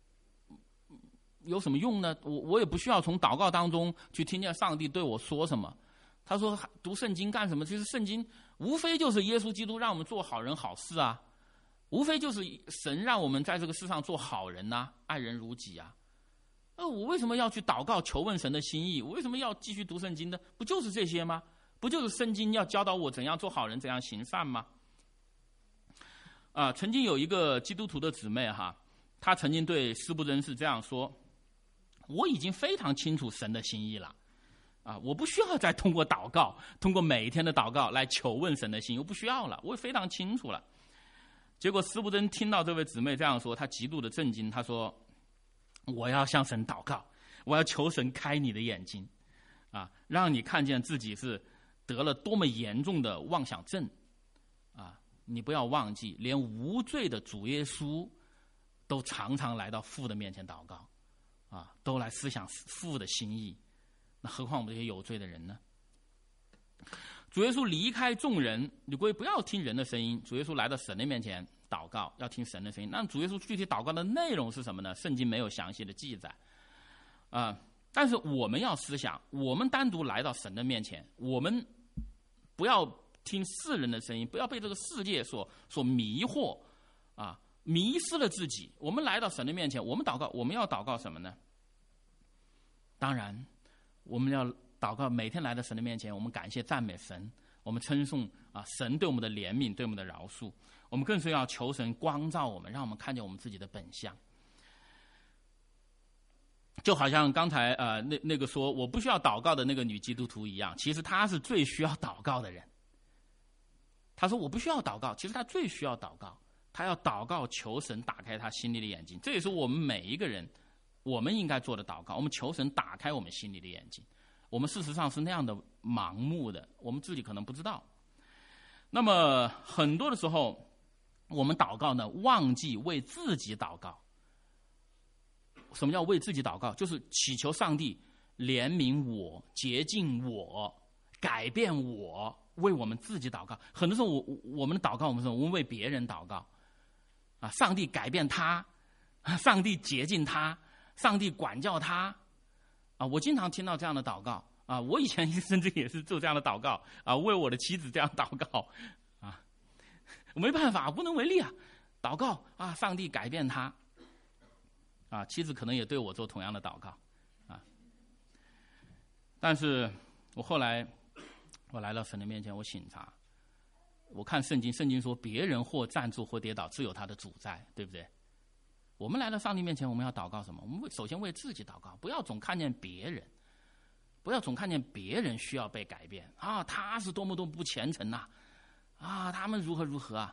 有什么用呢？我我也不需要从祷告当中去听见上帝对我说什么。他说读圣经干什么？其实圣经无非就是耶稣基督让我们做好人好事啊，无非就是神让我们在这个世上做好人啊，爱人如己啊。呃，我为什么要去祷告求问神的心意？我为什么要继续读圣经呢？不就是这些吗？不就是圣经要教导我怎样做好人，怎样行善吗？啊、呃，曾经有一个基督徒的姊妹哈，她曾经对司布真是这样说：我已经非常清楚神的心意了。啊，我不需要再通过祷告，通过每一天的祷告来求问神的心意，我不需要了，我非常清楚了。结果司布真听到这位姊妹这样说，他极度的震惊，他说：我要向神祷告，我要求神开你的眼睛，啊，让你看见自己是得了多么严重的妄想症，啊，你不要忘记，连无罪的主耶稣都常常来到父的面前祷告，啊，都来思想父的心意。那何况我们这些有罪的人呢？主耶稣离开众人，你各位不要听人的声音。主耶稣来到神的面前祷告，要听神的声音。那主耶稣具体祷告的内容是什么呢？圣经没有详细的记载，啊、呃，但是我们要思想，我们单独来到神的面前，我们不要听世人的声音，不要被这个世界所所迷惑，啊，迷失了自己。我们来到神的面前，我们祷告，我们要祷告什么呢？当然，我们要祷告，每天来到神的面前，我们感谢赞美神，我们称颂啊神对我们的怜悯，对我们的饶恕。我们更是要求神光照我们，让我们看见我们自己的本相。就好像刚才呃那那个说我不需要祷告的那个女基督徒一样，其实她是最需要祷告的人。她说我不需要祷告，其实她最需要祷告，她要祷告求神打开她心里的眼睛。这也是我们每一个人我们应该做的祷告，我们求神打开我们心里的眼睛。我们事实上是那样的盲目的，我们自己可能不知道。那么很多的时候我们祷告呢，忘记为自己祷告。什么叫为自己祷告？就是祈求上帝怜悯我，洁净我， 改变我，为我们自己祷告。很多时候我我们的祷告，我们说我们为别人祷告啊，上帝改变他，上帝洁净他，上帝管教他啊。我经常听到这样的祷告啊，我以前甚至也是做这样的祷告啊，为我的妻子这样祷告啊，没办法，无能为力啊。祷告啊，上帝改变他啊，妻子可能也对我做同样的祷告啊。但是我后来我来到神的面前，我省察，我看圣经，圣经说别人或站住或跌倒，自有他的主在，对不对？我们来到上帝面前，我们要祷告什么？我们首先为自己祷告，不要总看见别人，不要总看见别人需要被改变啊，他是多么多么不虔诚呐，啊，他们如何如何啊。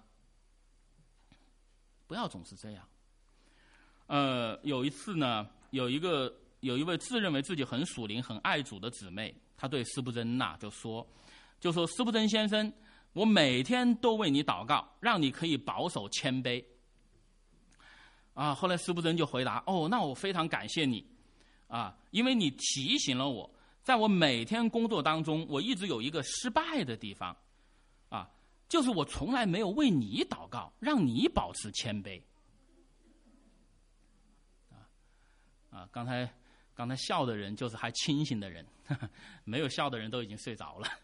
不要总是这样。呃，有一次呢，有一个有一位自认为自己很属灵、很爱主的姊妹，她对施布真呐就说，就说施布真先生，我每天都为你祷告，让你可以保守谦卑。啊，后来施布真就回答，哦，那我非常感谢你，啊，因为你提醒了我，在我每天工作当中，我一直有一个失败的地方，啊。就是我从来没有为你祷告，让你保持谦卑。啊啊！刚才刚才笑的人就是还清醒的人，呵呵，没有笑的人都已经睡着了。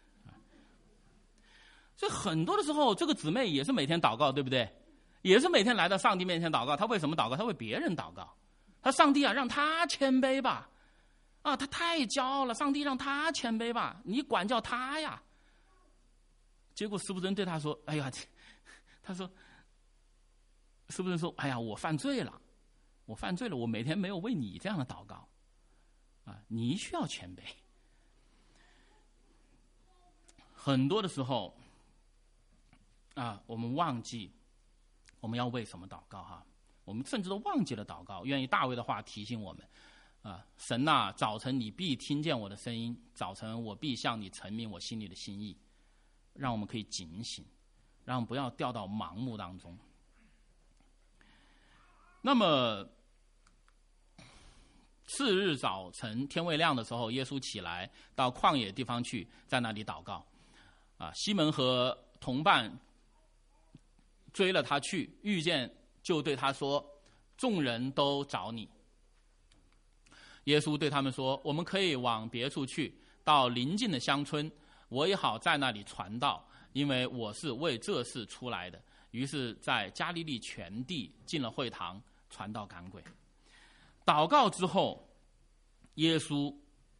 所以很多的时候，这个姊妹也是每天祷告，对不对？也是每天来到上帝面前祷告。她为什么祷告？她为别人祷告。她上帝啊，让她谦卑吧。啊，她太骄傲了，上帝让她谦卑吧，你管教她呀。结果施布真对他说：“哎呀，他说，施布真说，哎呀，我犯罪了，我犯罪了，我每天没有为你这样的祷告，啊，你需要谦卑。很多的时候，啊，我们忘记我们要为什么祷告哈，我们甚至都忘记了祷告。愿意大卫的话提醒我们，啊，神呐，早晨你必听见我的声音，早晨我必向你陈明我心里的心意。”让我们可以警醒，让我们不要掉到盲目当中。那么次日早晨天未亮的时候，耶稣起来到旷野地方去，在那里祷告。啊，西门和同伴追了他去，遇见就对他说：“众人都找你。”耶稣对他们说：“我们可以往别处去，到邻近的乡村。”我也好在那里传道，因为我是为这事出来的。于是，在加利利全地进了会堂，传道赶鬼。祷告之后，耶稣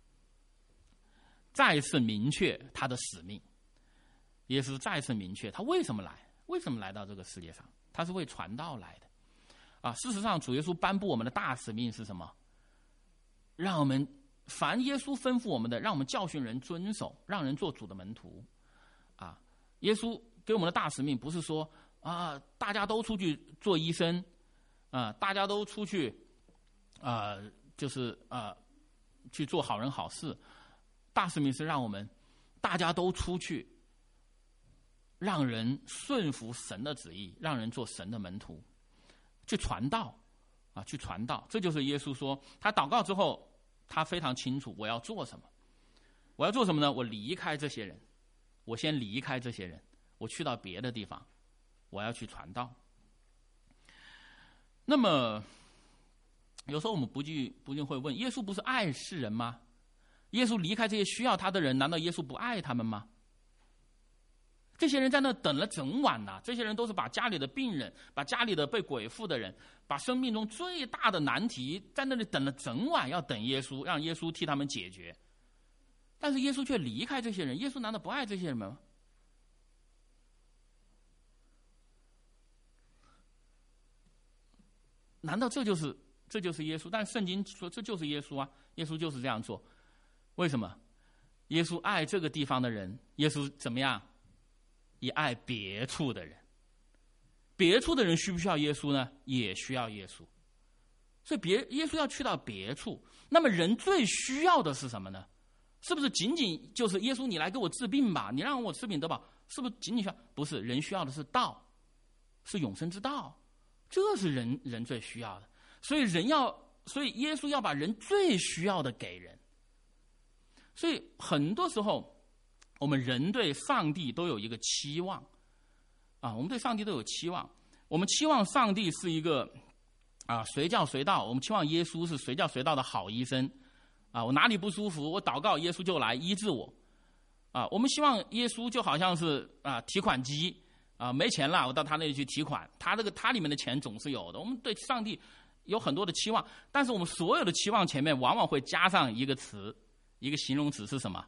再次明确他的使命。耶稣再次明确他为什么来，为什么来到这个世界上？他是为传道来的。啊，事实上，主耶稣颁布我们的大使命是什么？让我们。凡耶稣吩咐我们的，让我们教训人遵守，让人做主的门徒。啊，耶稣给我们的大使命不是说啊，大家都出去做医生，啊，大家都出去，啊，就是啊，去做好人好事。大使命是让我们大家都出去，让人顺服神的旨意，让人做神的门徒，去传道，啊，去传道。这就是耶稣说，他祷告之后。他非常清楚我要做什么，我要做什么呢？我离开这些人，我先离开这些人，我去到别的地方，我要去传道。那么，有时候我们不禁不禁会问：耶稣不是爱世人吗？耶稣离开这些需要他的人，难道耶稣不爱他们吗？这些人在那等了整晚呐、啊，这些人都是把家里的病人，把家里的被鬼附的人，把生命中最大的难题在那里等了整晚，要等耶稣，让耶稣替他们解决。但是耶稣却离开这些人，耶稣难道不爱这些人吗？难道这就是这就是耶稣？但圣经说这就是耶稣啊，耶稣就是这样做。为什么？耶稣爱这个地方的人，耶稣怎么样？也爱别处的人，别处的人需不需要耶稣呢？也需要耶稣。所以别耶稣要去到别处，那么人最需要的是什么呢？是不是仅仅就是耶稣你来给我治病吧，你让我吃饼得饱，是不是仅仅需要？不是，人需要的是道，是永生之道，这是人人最需要的。所以人要，所以耶稣要把人最需要的给人。所以很多时候我们人对上帝都有一个期望啊，我们对上帝都有期望，我们期望上帝是一个啊随叫随到，我们期望耶稣是随叫随到的好医生啊，我哪里不舒服，我祷告耶稣就来医治我啊，我们希望耶稣就好像是啊提款机啊，没钱了我到他那里去提款，他这个他里面的钱总是有的。我们对上帝有很多的期望，但是我们所有的期望前面往往会加上一个词，一个形容词是什么？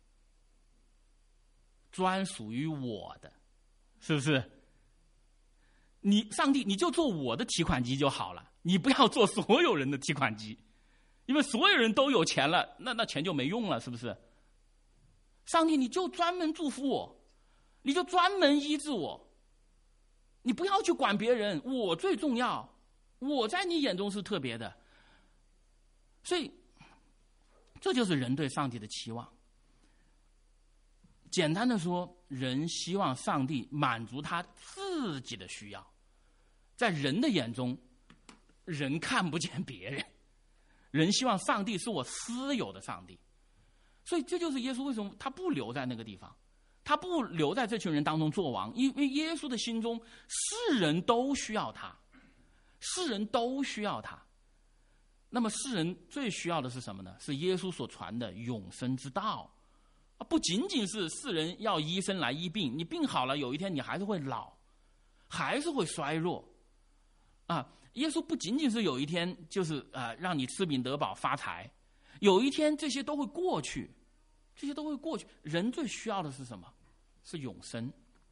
专属于我的，是不是？你上帝你就做我的提款机就好了，你不要做所有人的提款机，因为所有人都有钱了，那那钱就没用了，是不是？上帝你就专门祝福我，你就专门医治我，你不要去管别人，我最重要，我在你眼中是特别的。所以这就是人对上帝的期望。简单的说，人希望上帝满足他自己的需要，在人的眼中，人看不见别人，人希望上帝是我私有的上帝。所以这就是耶稣为什么他不留在那个地方，他不留在这群人当中做王，因为耶稣的心中世人都需要他，世人都需要他。那么世人最需要的是什么呢？是耶稣所传的永生之道。不仅仅是世人要医生来医病，你病好了，有一天你还是会老，还是会衰弱啊！耶稣不仅仅是有一天就是啊让你吃饼得饱发财，有一天这些都会过去，这些都会过去。人最需要的是什么？是永生。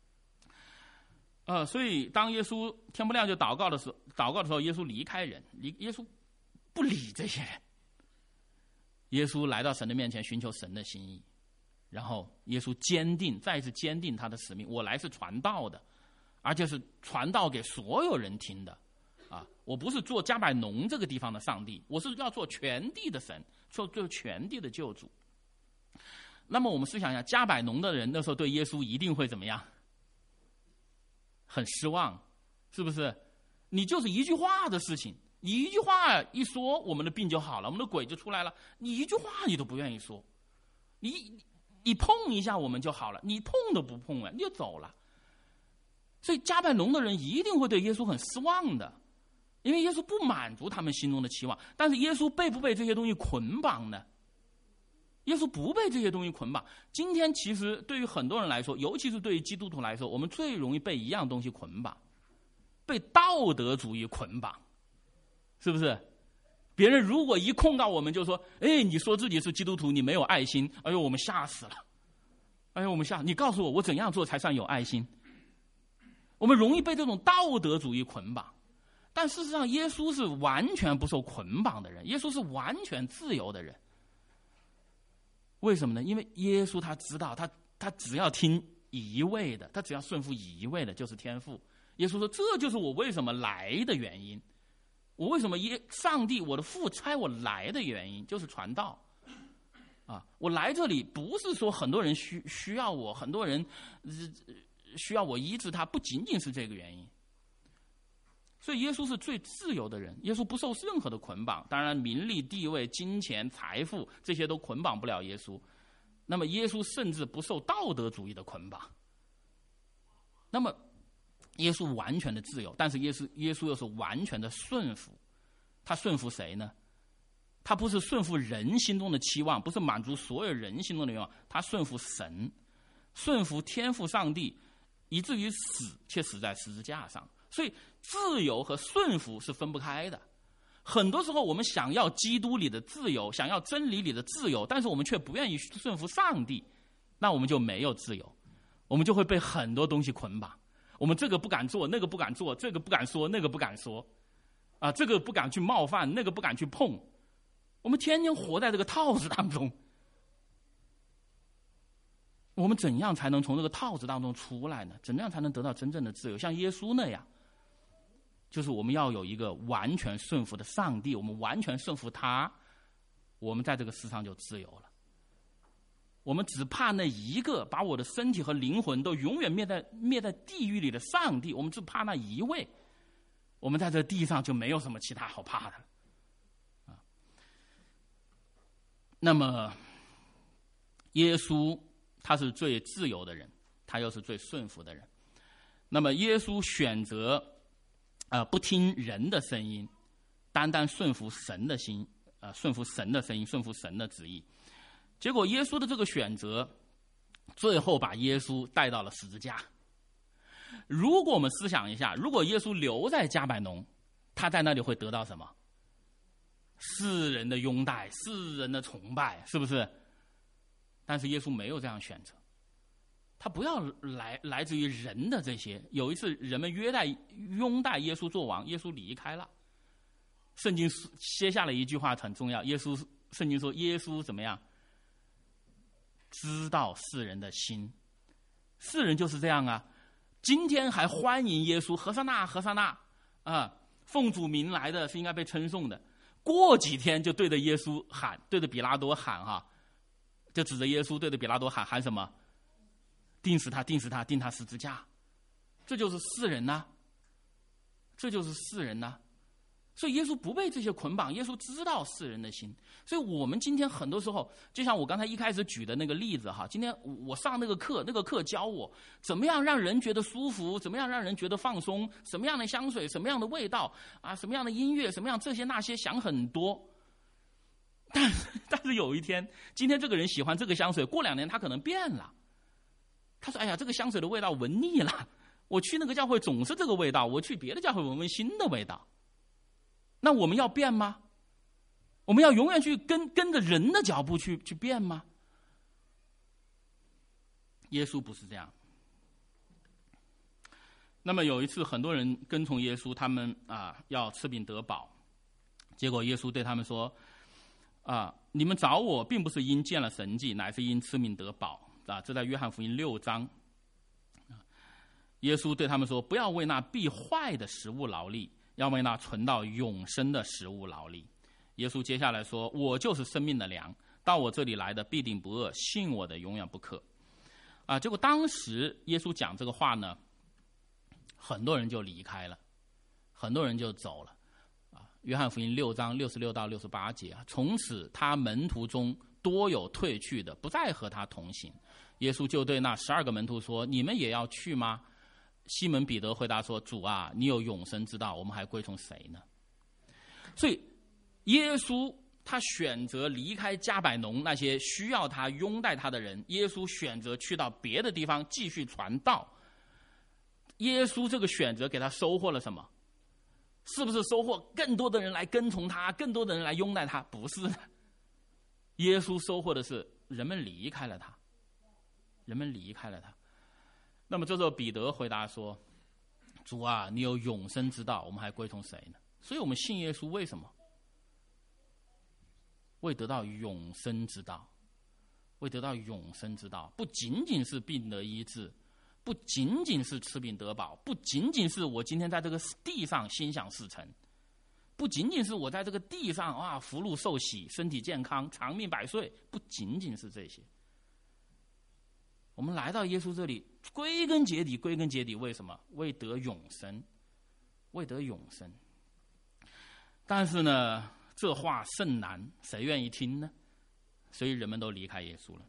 呃，所以当耶稣天不亮就祷告的时候，祷告的时候，耶稣离开人，离耶稣不理这些人。耶稣来到神的面前，寻求神的心意。然后耶稣坚定，再一次坚定他的使命，我来是传道的，而且是传道给所有人听的啊！我不是做加百农这个地方的上帝，我是要做全地的神，做做全地的救主。那么我们试想一下，加百农的人那时候对耶稣一定会怎么样？很失望，是不是？你就是一句话的事情，你一句话一说，我们的病就好了，我们的鬼就出来了，你一句话你都不愿意说，你你碰一下我们就好了，你碰都不碰了，你就走了。所以加百农的人一定会对耶稣很失望的，因为耶稣不满足他们心中的期望。但是耶稣被不被这些东西捆绑呢？耶稣不被这些东西捆绑。今天其实对于很多人来说，尤其是对于基督徒来说，我们最容易被一样东西捆绑，被道德主义捆绑，是不是？别人如果一控告我们，就说：“哎，你说自己是基督徒，你没有爱心。”哎呦，我们吓死了！哎呦，我们吓！你告诉我，我怎样做才算有爱心？我们容易被这种道德主义捆绑，但事实上，耶稣是完全不受捆绑的人，耶稣是完全自由的人。为什么呢？因为耶稣他知道，他他只要听一位的，他只要顺服一位的，就是天父。耶稣说：“这就是我为什么来的原因。”我为什么耶上帝我的父差我来的原因就是传道啊！我来这里不是说很多人需需要我，很多人、呃、需要我医治他，不仅仅是这个原因。所以耶稣是最自由的人，耶稣不受任何的捆绑。当然，名利、地位、金钱、财富这些都捆绑不了耶稣。那么耶稣甚至不受道德主义的捆绑。那么耶稣完全的自由，但是耶稣耶稣又是完全的顺服。他顺服谁呢？他不是顺服人心中的期望，不是满足所有人心中的愿望，他顺服神，顺服天父上帝，以至于死，却死在十字架上。所以自由和顺服是分不开的。很多时候我们想要基督里的自由，想要真理里的自由，但是我们却不愿意顺服上帝，那我们就没有自由，我们就会被很多东西捆绑。我们这个不敢做，那个不敢做，这个不敢说，那个不敢说，啊，这个不敢去冒犯，那个不敢去碰。我们天天活在这个套子当中。我们怎样才能从这个套子当中出来呢？怎样才能得到真正的自由？像耶稣那样，就是我们要有一个完全顺服的上帝，我们完全顺服他，我们在这个世上就自由了。我们只怕那一个把我的身体和灵魂都永远灭在灭在地狱里的上帝，我们只怕那一位，我们在这地上就没有什么其他好怕的了。啊，那么耶稣他是最自由的人，他又是最顺服的人。那么耶稣选择呃不听人的声音，单单顺服神的心，呃顺服神的声音，顺服神的旨意。结果耶稣的这个选择最后把耶稣带到了十字架。如果我们思想一下，如果耶稣留在加百农，他在那里会得到什么？世人的拥戴，世人的崇拜，是不是？但是耶稣没有这样选择，他不要来来自于人的这些。有一次人们约待拥戴耶稣做王，耶稣离开了。圣经写下了一句话很重要，耶稣圣经说耶稣怎么样？知道世人的心。世人就是这样啊，今天还欢迎耶稣，和撒那和撒那啊，奉主名来的是应该被称颂的。过几天就对着耶稣喊，对着比拉多喊哈，就指着耶稣对着比拉多喊，喊什么？钉死他，钉死他，钉他十字架。这就是世人呐、啊，这就是世人呐、啊。所以耶稣不被这些捆绑，耶稣知道世人的心。所以我们今天很多时候，就像我刚才一开始举的那个例子哈，今天我上那个课，那个课教我怎么样让人觉得舒服，怎么样让人觉得放松，什么样的香水，什么样的味道啊，什么样的音乐，什么样这些那些，想很多。但是但是有一天，今天这个人喜欢这个香水，过两年他可能变了。他说：“哎呀，这个香水的味道闻腻了，我去那个教会总是这个味道，我去别的教会闻闻新的味道。”那我们要变吗？我们要永远去跟跟着人的脚步去去变吗？耶稣不是这样。那么有一次，很多人跟从耶稣，他们啊要吃饼得饱，结果耶稣对他们说：“啊，你们找我，并不是因见了神迹，乃是因吃饼得饱。”啊，这在约翰福音六章。耶稣对他们说：“不要为那必坏的食物劳力，要为那存到永生的食物劳力。”耶稣接下来说：“我就是生命的粮，到我这里来的必定不饿，信我的永远不渴。”啊，结果当时耶稣讲这个话呢，很多人就离开了，很多人就走了。啊，约翰福音六章六十六到六十八节啊，从此他门徒中多有退去的，不再和他同行。耶稣就对那十二个门徒说：“你们也要去吗？”西门彼得回答说：“主啊，你有永生之道，我们还归从谁呢？”所以耶稣他选择离开加百农那些需要他拥戴他的人，耶稣选择去到别的地方继续传道。耶稣这个选择给他收获了什么？是不是收获更多的人来跟从他，更多的人来拥戴他？不是的，耶稣收获的是人们离开了他，人们离开了他。那么这时候彼得回答说：“主啊，你有永生之道，我们还归从谁呢？”所以我们信耶稣为什么？为得到永生之道，为得到永生之道，不仅仅是病得医治，不仅仅是吃饼得饱，不仅仅是我今天在这个地上心想事成，不仅仅是我在这个地上啊福禄寿喜，身体健康，长命百岁，不仅仅是这些。我们来到耶稣这里，归根结底，归根结底，为什么？为得永生，为得永生。但是呢，这话甚难，谁愿意听呢？所以人们都离开耶稣了。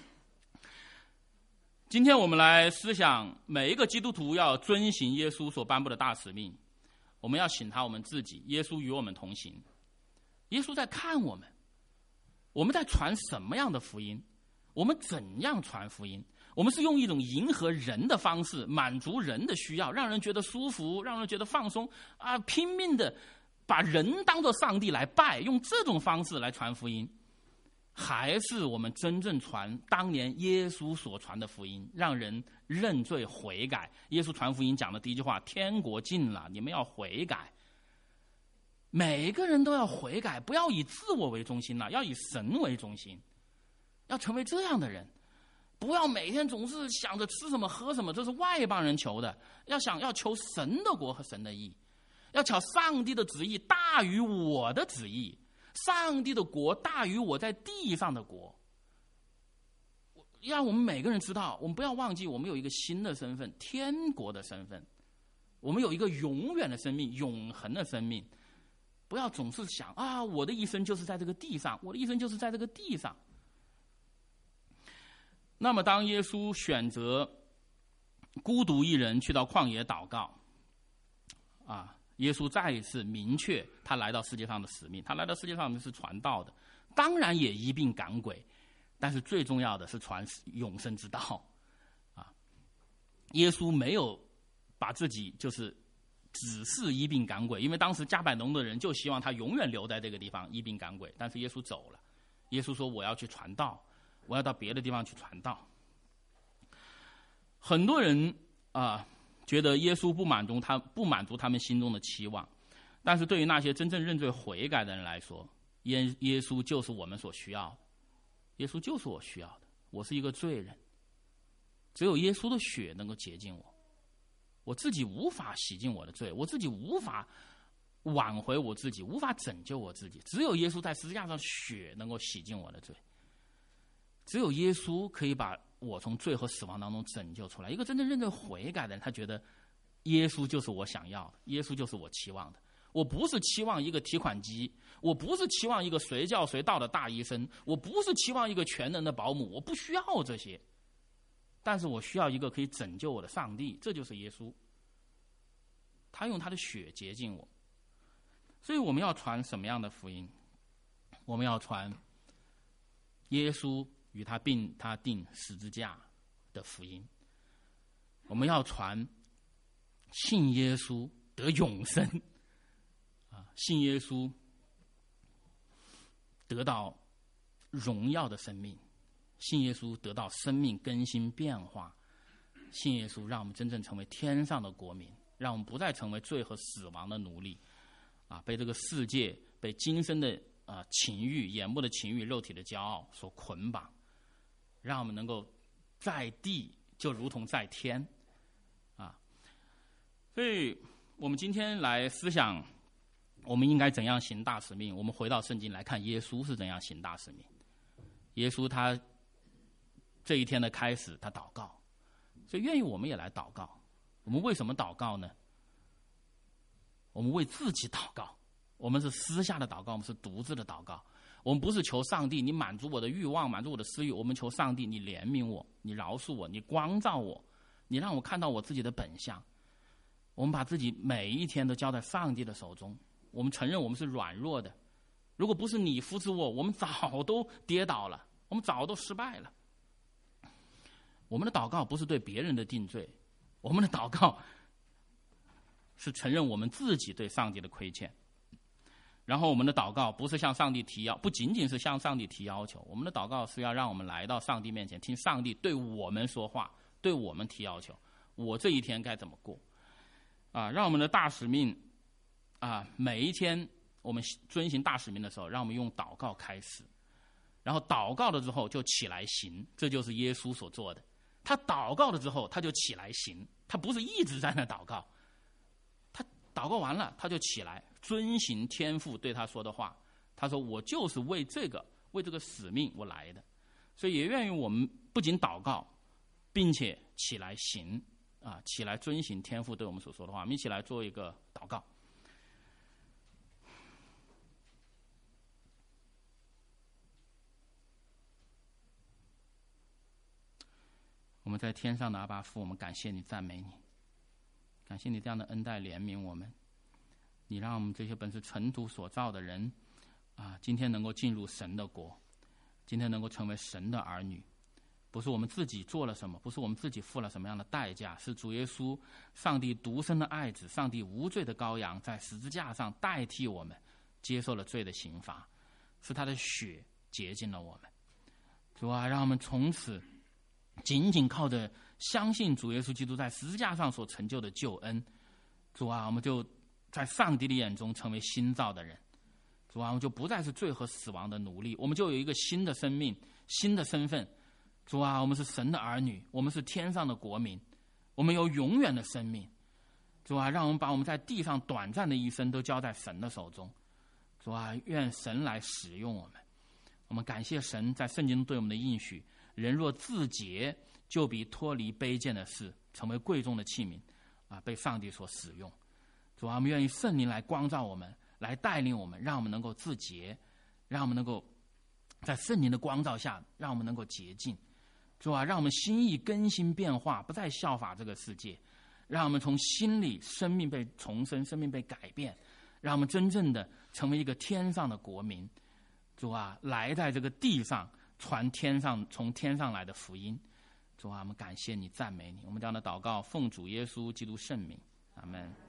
今天我们来思想，每一个基督徒要遵行耶稣所颁布的大使命，我们要省察我们自己。耶稣与我们同行，耶稣在看我们，我们在传什么样的福音？我们怎样传福音？我们是用一种迎合人的方式，满足人的需要，让人觉得舒服，让人觉得放松啊，拼命的把人当作上帝来拜，用这种方式来传福音，还是我们真正传当年耶稣所传的福音，让人认罪悔改？耶稣传福音讲的第一句话：“天国近了，你们要悔改。”每个人都要悔改，不要以自我为中心了，要以神为中心，要成为这样的人。不要每天总是想着吃什么喝什么，这是外邦人求的。要想要求神的国和神的义，要求上帝的旨意大于我的旨意，上帝的国大于我在地上的国。让我们每个人知道，我们不要忘记，我们有一个新的身份，天国的身份。我们有一个永远的生命，永恒的生命。不要总是想啊，我的一生就是在这个地上，我的一生就是在这个地上。 那么当耶稣选择孤独一人去到旷野祷告，啊，耶稣再一次明确他来到世界上的使命。他来到世界上是传道的，当然也医病赶鬼，但是最重要的是传永生之道。啊，耶稣没有把自己就是只是医病赶鬼，因为当时加百农的人就希望他永远留在这个地方医病赶鬼，但是耶稣走了。耶稣说：“我要去传道，我要到别的地方去传道。”很多人啊、呃，觉得耶稣不满足他不满足他们心中的期望，但是对于那些真正认罪悔改的人来说，耶耶稣就是我们所需要的。耶稣就是我需要的。我是一个罪人，只有耶稣的血能够洁净我。我自己无法洗净我的罪，我自己无法挽回我自己，无法拯救我自己。只有耶稣在十字架上血能够洗净我的罪。只有耶稣可以把我从罪和死亡当中拯救出来。一个真正认真悔改的人，他觉得耶稣就是我想要的，耶稣就是我期望的。我不是期望一个提款机，我不是期望一个随叫随到的大医生，我不是期望一个全能的保姆，我不需要这些。但是我需要一个可以拯救我的上帝，这就是耶稣。他用他的血洁净我。所以我们要传什么样的福音？我们要传耶稣与他并他定十字架的福音。我们要传信耶稣得永生，啊，信耶稣得到荣耀的生命，信耶稣得到生命更新变化，信耶稣让我们真正成为天上的国民，让我们不再成为罪和死亡的奴隶，啊，被这个世界、被今生的啊情欲、眼目的情欲、肉体的骄傲所捆绑，让我们能够在地就如同在天，啊，所以我们今天来思想，我们应该怎样行大使命。我们回到圣经来看，耶稣是怎样行大使命。耶稣他这一天的开始，他祷告，所以愿意我们也来祷告。我们为什么祷告呢？我们为自己祷告，我们是私下的祷告，我们是独自的祷告。我们不是求上帝你满足我的欲望，满足我的私欲，我们求上帝你怜悯我，你饶恕我，你光照我，你让我看到我自己的本相。我们把自己每一天都交在上帝的手中，我们承认我们是软弱的，如果不是你扶持我，我们早都跌倒了，我们早都失败了。我们的祷告不是对别人的定罪，我们的祷告是承认我们自己对上帝的亏欠。然后我们的祷告不是向上帝提要，不仅仅是向上帝提要求，我们的祷告是要让我们来到上帝面前，听上帝对我们说话，对我们提要求，我这一天该怎么过啊？让我们的大使命啊，每一天我们遵行大使命的时候，让我们用祷告开始，然后祷告了之后就起来行，这就是耶稣所做的。他祷告了之后他就起来行，他不是一直在那祷告，他祷告完了他就起来遵行天父对他说的话。他说我就是为这个为这个使命我来的。所以也愿意我们不仅祷告，并且起来行啊，起来遵行天父对我们所说的话。我们一起来做一个祷告。我们在天上的阿爸父，我们感谢你，赞美你，感谢你这样的恩待怜悯我们。你让我们这些本是尘土所造的人啊，今天能够进入神的国，今天能够成为神的儿女，不是我们自己做了什么，不是我们自己付了什么样的代价，是主耶稣上帝独生的爱子，上帝无罪的羔羊，在十字架上代替我们接受了罪的刑罚，是他的血洁净了我们。主啊，让我们从此仅仅靠着相信主耶稣基督在十字架上所成就的救恩，主啊，我们就在上帝的眼中成为新造的人。主啊，我们就不再是罪和死亡的奴隶，我们就有一个新的生命，新的身份。主啊，我们是神的儿女，我们是天上的国民，我们有永远的生命。主啊，让我们把我们在地上短暂的一生都交在神的手中。主啊，愿神来使用我们。我们感谢神在圣经中对我们的应许，人若自洁，就比脱离卑贱的事，成为贵重的器皿啊，被上帝所使用。主啊，我们愿意圣灵来光照我们，来带领我们，让我们能够自洁，让我们能够在圣灵的光照下，让我们能够洁净。 主啊，让我们心意更新变化，不再效法这个世界，让我们从心里生命被重生，生命被改变，让我们真正的成为一个天上的国民。主啊，来在这个地上传天上从天上来的福音。主啊，我们感谢你，赞美你。我们这样的祷告，奉主耶稣基督圣名，阿们。